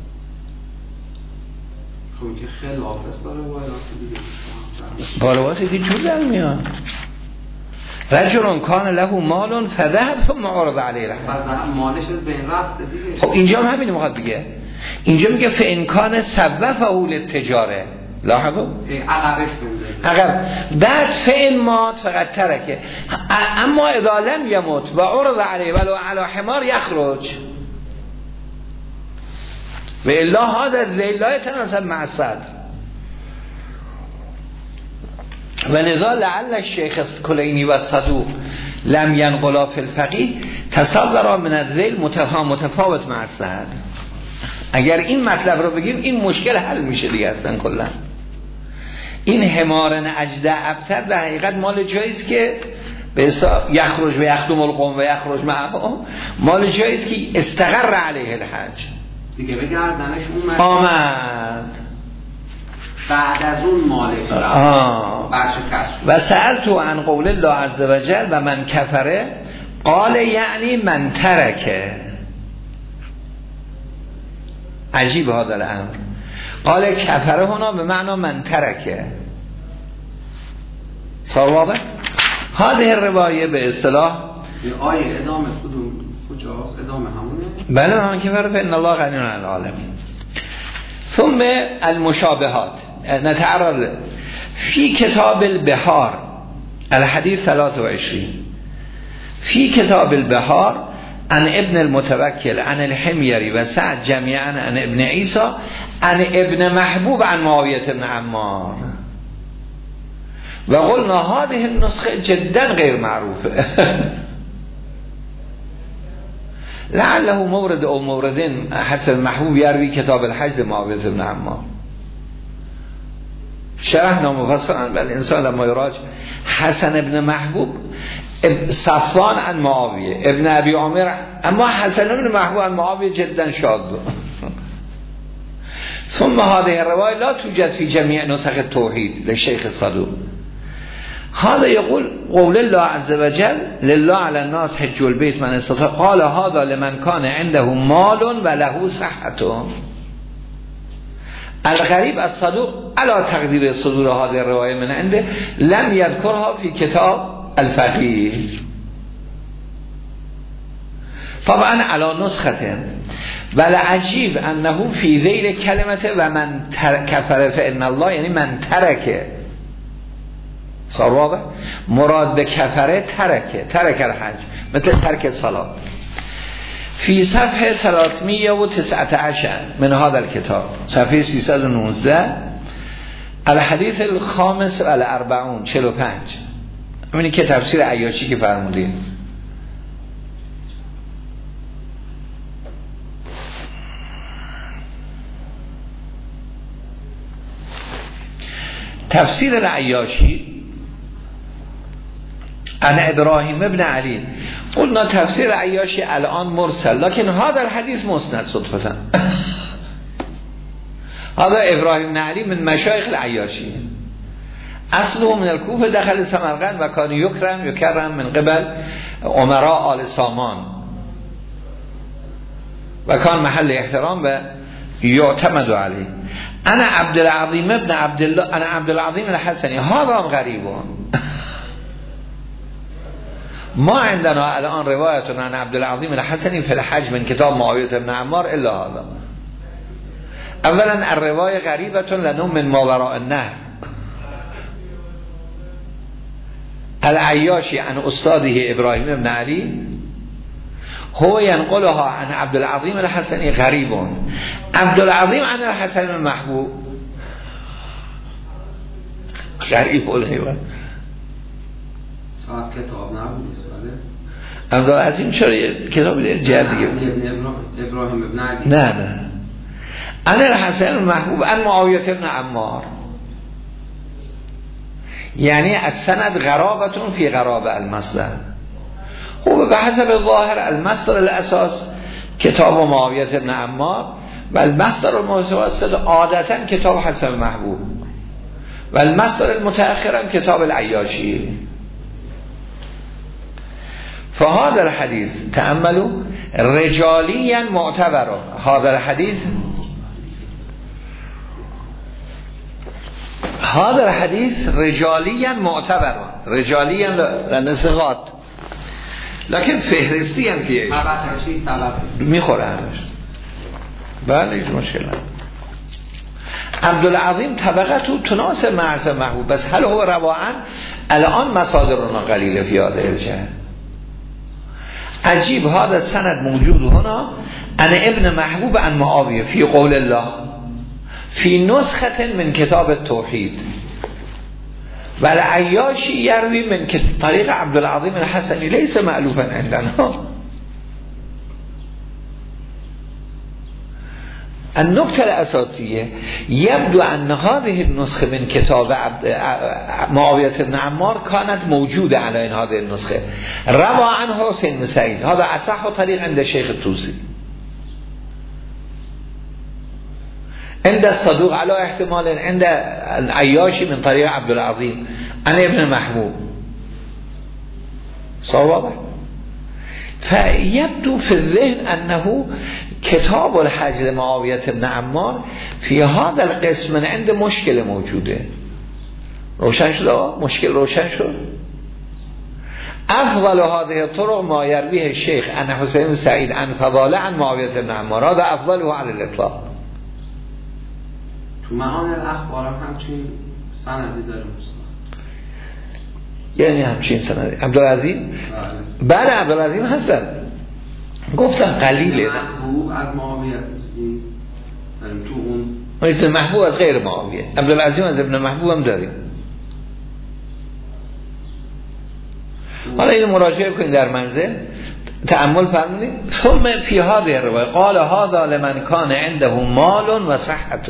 که خیلی حافظ داره باروات دیگه جور در میاد. رجلون کان له مالون فذهب ثم عرض علیه الحج. مالش از بین رفته دیگه. خب اینجا هم همین میخواد بگه. اینجا میگه فان کان صوفه للتجاره. لاحظوا عقبش بنده. عقب بعد فعل مات فقط ترکه. اما اذا لم يموت و عرض علیه ولو علی حمار یخرج. و الا هذا لا يتناسب مع الصدر. و لذا لعل الشیخ کلینی و صدوق لم ینقلا فی الفقیه تصور من الذیل متفاوت مع الصدر. اگر این مطلب رو بگیم این مشکل حل میشه دیگه. اصلا کلا این حمارن اجدع ابتر به حقیقت مال جاییست که به حساب یخرج و یخدم القوم و یخرج معهم، مال جاییست که استقر علیه الحج دیگه بگردنش اومد آمد بعد از اون مالک رفت. و سألتو عن قول الله عز و جل و من کفره قال یعنی من ترکه. عجیب هذا الامر. قال کفره هنا به معنی من ترکه. صوابه هذه الروایه به اصطلاح آیه ادامه کدوم کجاست؟ ادامه همونه؟ بله من کفره فإن الله غنی عن العالمین. ثم المشابهات نتعرض في كتاب البحار الحديث ثلاثة وعشرين في كتاب البحار عن ابن المتوكل عن الحميري وسعد جميعا عن ابن عيسى عن ابن محبوب عن معاوية بن عمار. وقلنا هذه النسخة جدا غير معروفة لعله مورد او موردين حسب محبوب يروي كتاب الحج معاوية بن عمار. شرحنا مفصلا بل الانسان لما يراجع حسن ابن محبوب صفوان عن معاوية ابن ابي عامر، اما حسن ابن محبوب عن معاوية جدا شاذ. ثم هذه الرواية لا توجد في جميع نسخ التوحيد للشيخ الصدوق. هذا يقول قول الله عز وجل لله على الناس حج البيت من استطاع قال هذا لمن كان عنده مال وله صحة. الغریب از صدوق علا تقدیر صدور هذه الروایه من عنده لم یذکرها فی کتاب الفقیه. طبعا علا نسخته ولی عجیب انه فی ذیل کلمته و من کفر فإن الله یعنی من ترکه. صار مراد به کفره ترکه ترک الحج مثل ترک صلات. فی صفحه ثلاثمائة وتسعة عشر من هذا الكتاب، صفحه سیصد و نوزده، الحدیث الخامس و الاربعون، چهل و پنج. همینی که تفسیر عیاشی که فرمودید. تفسیر العیاشی عن ابراهیم ابن علی. قلنا تفسیر عیاشی الان مرسل، لكن هذا الحديث مسند صدفة. هذا ابراهیم بن علی من مشایخ العیاشی، اصله من الكوفه، دخل سمرقند و کان یکرم یکرم من قبل امراء آل سامان و کان محل احترام و یعتمد علی. انا عبدالعظیم ابن عبدالله انا عبدالعظیم الحسنی، هذا غریبون. ما عندنا الان روایت عن عبدالعظیم الحسنی فی الحج من کتاب معاویه بن عمار الا هذا. اولا الروایه غریبه لانه من ما وراء النهر. العیاشی عن استاده ابراهیم ابن علی هو ينقلها عن عبدالعظیم الحسنی غریبون. عبدالعظیم عن الحسن المحبوب غریب الیوه. صاحب کتاب نبود اسمه عبدالعظیم چرا کتاب جدید دیگه ابراهیم ابن علی؟ نه نه عن الحسن المحبوب عن معاویه بن عمار، یعنی السند غرابتون فی غرابه المصدر. و به حسب ظاهر المصدر الاساس کتاب معاویه بن عمار و المصدر المتوسط عادتا کتاب حسن محبوب و المصدر المتأخر کتاب العیاشی. فهذا الحديث تأملوا رجاليا معتبرا. هذا الحديث هذا الحديث رجاليا معتبرا، رجاليا لنسقات، لكن فهرستی هم فیه میخوره همش. بله هیچ مشکل هم. عبدالعظیم طبقته تناسب مع حسن محبوب، بس هل هو رواعا الان مصادرنا قلیله فی هذا الجهه. عجیب هذا السند موجود هنا عن ابن محبوب عن معاویه فی قول الله فی نسخه من کتاب التوحید و العیاشی یروی من طریق عبدالعظیم الحسنی لیس مألوفا عندنا. النقطة الأساسية يبدو أن هذه النسخة من كتاب معاوية بن عمار كانت موجودة على هذه النسخة. روى عنه حسين بن سعيد، هذا أصح طريق عند الشيخ الطوسي. عند الصدوق على احتمال عند العياشي من طريق عبد العظيم عن ابن محبوب. صوابه. فيبدو في الذهن أنه كتاب الحج لمعاوية بن عمار في هذا القسم من عند مشكلة موجودة. روشن شد؟ مشكل روشن شد. أفضل هذه الطرق ما يرويه الشيخ عن حسين سعيد عن فضالة عن معاوية بن عمار، هذا أفضله على الإطلاق. تو معان الأخبار همچین سندی داره مصطفی؟ یعنی همچین سندی عبدالعظیم؟ بله بله عبدالعظیم هستن، گفتم قلیله. محبوب از معاویه تو اون ابن محبوب از غیر معاویه، عبدالعظیم از ابن محبوب هم داریم. حالا این مراجعه کنید در منزل تأمل فرمودید. ثم فی هذه الروایه قال هذا لمن كان عنده مال و صحت.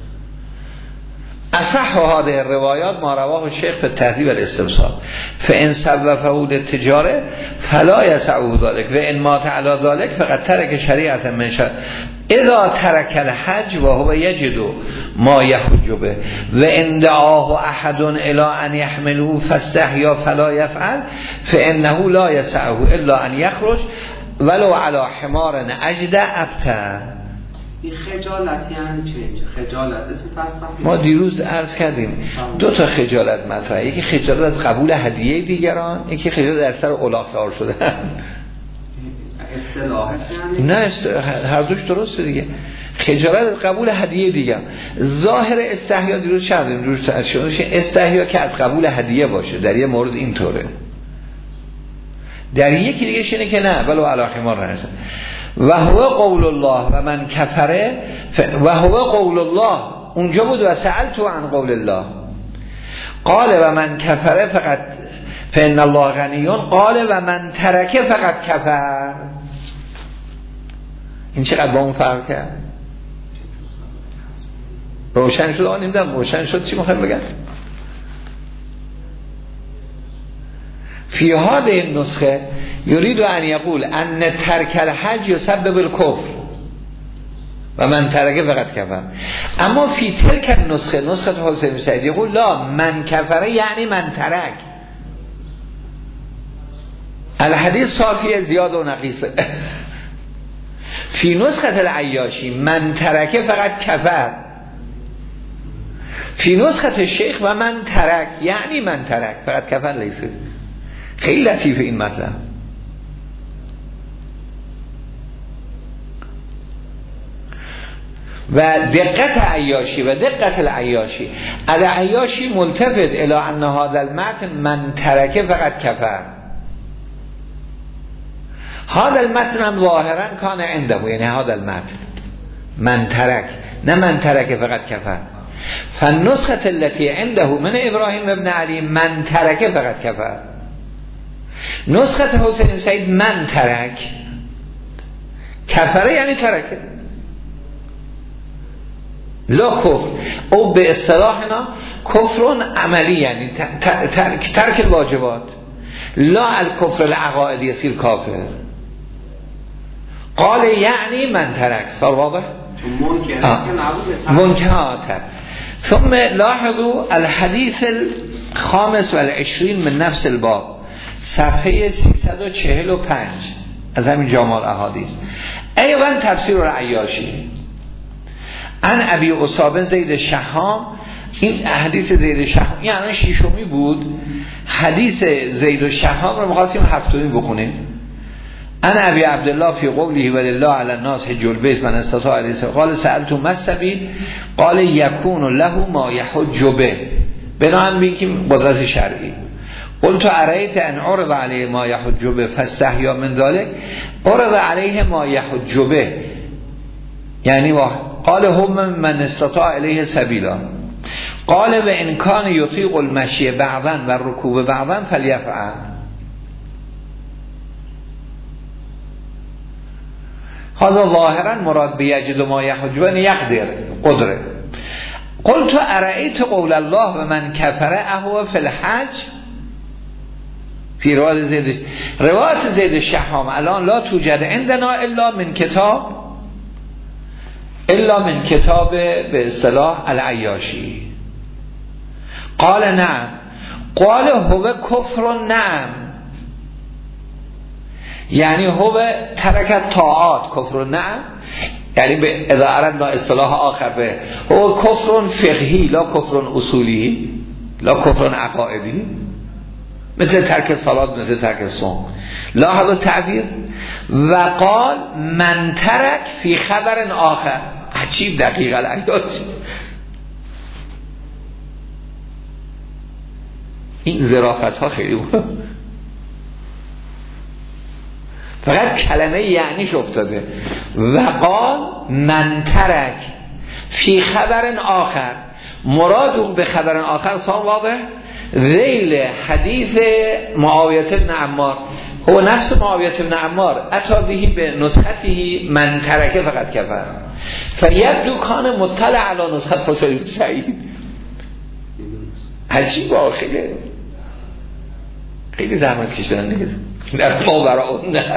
اصح هذه الروایات ما رواه الشيخ في التهذيب والاستبصار فان سبفه للتجاره فلا يسعه ذلك وان مات على ذلك فقد ترك شريعه من شرع. اذا ترك الحج وهو يجد ما يحج به وان دعاه احد الى ان يحمله فاستحيا فلا يفعل فانه لا يسعه الا ان يخرج ولو على حمار اجد ابتر. این خجالت یعنی چه؟ خجالت اسم فلسفی. ما دیروز عرض کردیم دو تا خجالت مطرحه، یکی خجالت از قبول هدیه دیگران، یکی خجالت در سر الاغ سوار شده. اصطلاح یعنی؟ نه هر دوش درسته دیگه. خجالت قبول هدیه دیگه. ظاهر استحیا دیروز چند روز استحیا که از قبول هدیه باشه، در یه مورد اینطوره، در یکی دیگه شینه که نه ولو علی حمار نرسه. و هو قول الله و من کفره ف... و هو قول الله اونجا بود و سألت عن قول الله قال و من کفره فقط فإن الله غنیون قال و من ترکه فقط کفر. این چقدر با اون فرق کرد؟ روشن شد؟ آن نمیدونم روشن شد چی میخوایم بگم؟ فی هذه النسخه یرید ان یقول ان ترک الحج یسبب الکفر و من ترکه فقط کفر. اما فی تلک النسخه نسخه حسین سعید یقول لا من کفره یعنی من ترک. الحدیث صافی زیاد و نقیصه. فی نسخه العیاشی من ترکه فقط کفر، فی نسخه شیخ و من ترک یعنی من ترک فقط کفر لیسه. خیلی لطیف این مطلب. و دقت عیاشی و دقت العیاشی العیاشی ملتفت الی ان هذا المتن من ترکه فقط کفر. هذا المتن هم ظاهرا کان عنده، یعنی هذا المتن من ترک نه من ترکه فقط کفر. فالنسخه التي عنده من ابراهیم ابن علی من ترکه فقط کفر. نسخه حسین سعید من ترک کفره یعنی ترکه لا کفر او به اصطلاحنا کفرون عملی یعنی ترک, ترک الواجبات لا الکفر العقائدی یصیر کافر. قال یعنی من ترک صار واضح؟ منکرات. ثم لاحظوا الحديث الخامس والعشرين من نفس الباب صفحه سیصد و چهل و پنج از همین جامع الاحادیث. ایوان تفسیر العیاشی ان ابی اصابه زید شهام. این حدیث زید شهام یعنی شیشمی بود. حدیث زید شهام رو می‌خواستیم هفتمی بخونیم. ان ابی عبدالله فی قوله ولله علی الناس حج البیت من استطاع الیه سبیلا قال سألت ما السبیل قال یکون له ما یحج به، بنابراین میگیم قدرت شرعی. قلت ارایت ان عرض علیه ما یحج به فاستحیا من ذلک عرض علیه ما یحج به یعنی واحد. قال هم من استطاع الیه سبیلا قال و ان کان یطیق المشی بعضا و رکوب بعضا فلیفعل. هذا ظاهرا مراد بیجد ما یحج و یقدر قدره. قلت ارایت قول الله و من کفره اهو فی الحج فی روایت زید روایت زید شهام الان لا توجد عندنا الا من کتاب الا من کتاب به اصطلاح العیاشی. قال نعم قال هو کفر نعم یعنی هو ترکت طاعات کفر نعم یعنی به اذا اردنا اصطلاح آخر به هو کفر فقهی لا کفر اصولی لا کفر عقائدی مثل ترک صلات مثل ترک صوم. لاحظ التعبیر و قال من ترک فی خبر آخر. عجیب دقیق العیاش. این ظرافت ها خیلی بود. فقط کلمه یعنیش افتاده. و قال من ترک فی خبر آخر مراد به خبر آخر صار واضح ذیل حدیث معاویه بن عمار هو نفس معاویه بن عمار اتابهی به نسخته من ترکه فقط کفر فیبدو کان مطلع علی نسخت حسین سعید. عجیب آخیه خیلی زحمت کشیدن دیگه در ماورا نه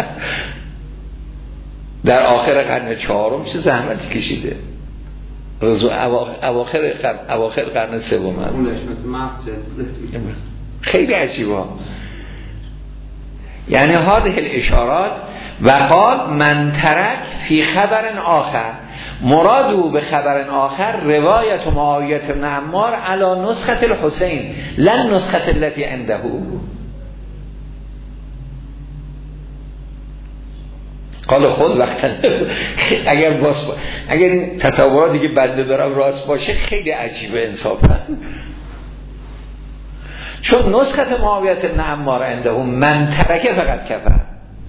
در آخر قرن چهارم چه زحمتی کشیده رضو اواخر قرن اواخر قرن سوم است. خیلی عجیبه. یعنی هذه الاشارات و قال من ترک فی خبر آخر مرادو به خبر آخر روایت معاویه بن عمار علی نسخه الحسین لن نسخه التي عنده. قال خود وقتا اگر باس با... اگر این تصوراتی که بنده دارم راست باشه خیلی عجیبه انصافا. چون نسخت معاویه بن عمار عنده من ترکه فقط کفر،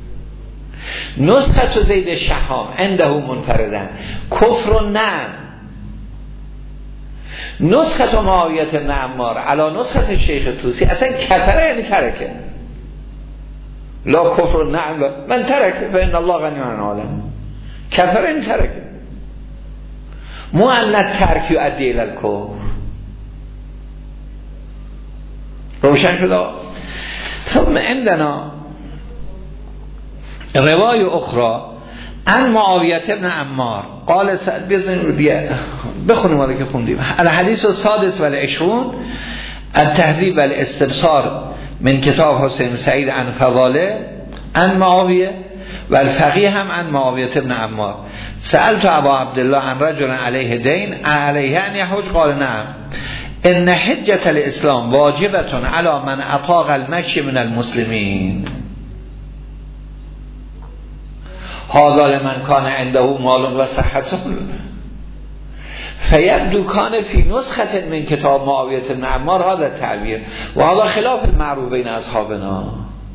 نسخت زید شهام عنده منفردن کفر و نعم، نسخت معاویه بن عمار علی نسخت شیخ طوسی اصلا کفره یعنی ترکه، لا کفر و نعم لا. من ترکه فإن الله غنی عن العالمین، کفره یعنی ترکه، مؤنث ترک یؤدی الی الکفر. روشن شد. ثم عندنا روای اخرى عن معاویه بن عمار قال سعد بزنین دیگه بخونیم ولی که خوندیم. الحدیث السادس والعشرون التهذیب والاستبصار من کتاب حسین سعید عن فضاله عن معاویه و الفقیه هم عن معاویه بن عمار سألت ابا عبدالله عن رجل علیه دین علیه ان یحج قال نعم ان حجة الاسلام واجبة على من اطاق المشي من المسلمین هذا لمن كان عنده مال و صحة فيبدو كان في نسخة من كتاب معاوية بن عمار هذا التعبير وهذا خلاف المعروف بين أصحابنا.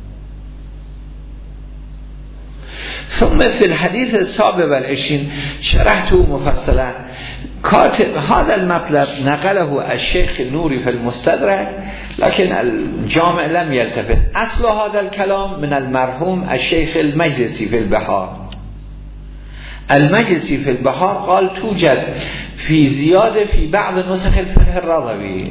ثم في الحديث السابع والعشرين شرحته مفصلا كاتب هذا المطلب نقله الشيخ النوري في المستدرك لكن الجامع لم يلتفت. أصل هذا الكلام من المرحوم الشيخ المجلسي في البحار. المجلسي في البحار قال توجد في زيادة في بعض نسخ الفقه الرضوي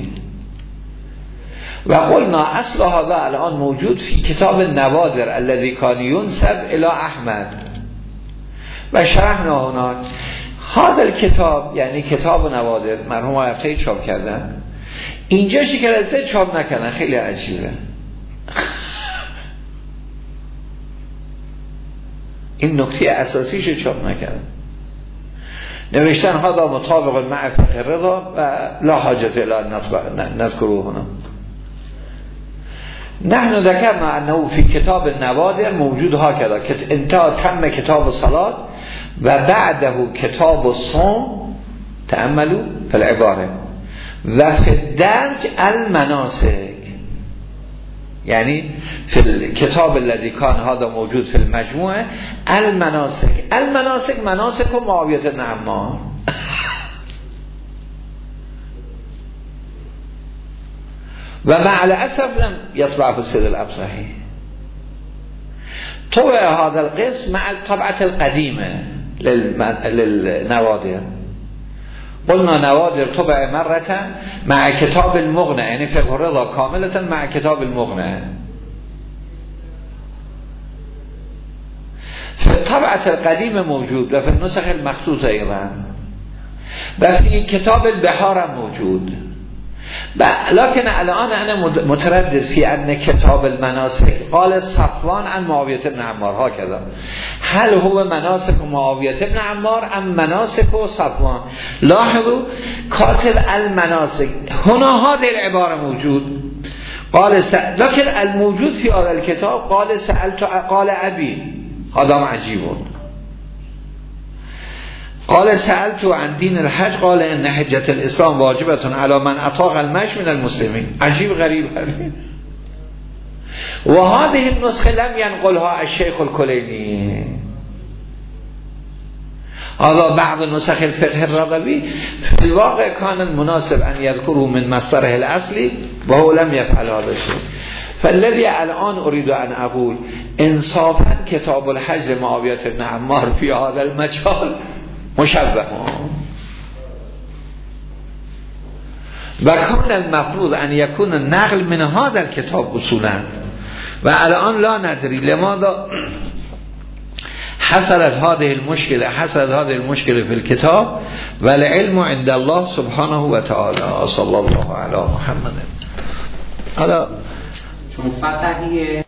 وقلنا أصل هذا الآن موجود في كتاب النوادر الذي كان ينسب إلى أحمد و شرحنا هناك هذا الكتاب یعنی کتاب نوادر مرحوم آیفته چاپ کردن، اینجا شکلسته چاپ نکردن، خیلی عجیبه. این نکته اساسیشو چاپ نکردن، نوشتن هذا مطابق مع فقه الرضا و لا حاجت الی نذکره هنا. نحن ذكرنا انه في كتاب النوادر موجود هكذا انتهى تم كتاب الصلاة و بعده کتاب الصوم تأملوا في العبارة و في الدرج المناسك يعني في الكتاب الذي كان هذا موجود في المجموعة المناسك المناسك مناسك معاوية بن عمار و مع الأسف لم يطبع في السيد الأبصحي طبع هذا القسم مع الطبعة القديمة للنوادر. قلنا نوادر طبع مرة مع كتاب المغنى يعني فقه الرضا كاملة مع كتاب المغنى. في الطبعة القديمة موجود وفي النسخ المخطوطة أيضا وفي كتاب البحار موجود. لكن الآن أنا متردد في أن كتاب المناسك قال صفوان عن معاوية بن عمار هكذا، هل هو مناسك معاوية بن عمار أم مناسك صفوان؟ لاحظوا كاتب المناسك هنا هذه العبارة موجود قال س... لكن الموجود في هذا الكتاب قال سألت قال أبي هذا عجيب قال سألت عن دين الحج قال إن حجة الإسلام واجبة على من أطاق المشي من المسلمين. عجيب غريب غريب. وهذه النسخة لم ينقلها الشيخ الكليني، هذا بعض نسخ الفقه الرضوي في الواقع كان المناسب أن يذكره من مصدره الأصلي وهو لم يفعل هذا الشيء. فالذي الآن أريد أن أقول إنصافا كتاب الحج معاوية بن عمار في هذا المجال مشبه و كان المفروض أن يكون النقل من هذا الكتاب أصولا و الآن لا ندري لماذا حصلت هذه المشكلة حصلت هذه المشكلة في الكتاب والعلم عند الله سبحانه وتعالى. صلى الله على محمد. هذا چون فتحیه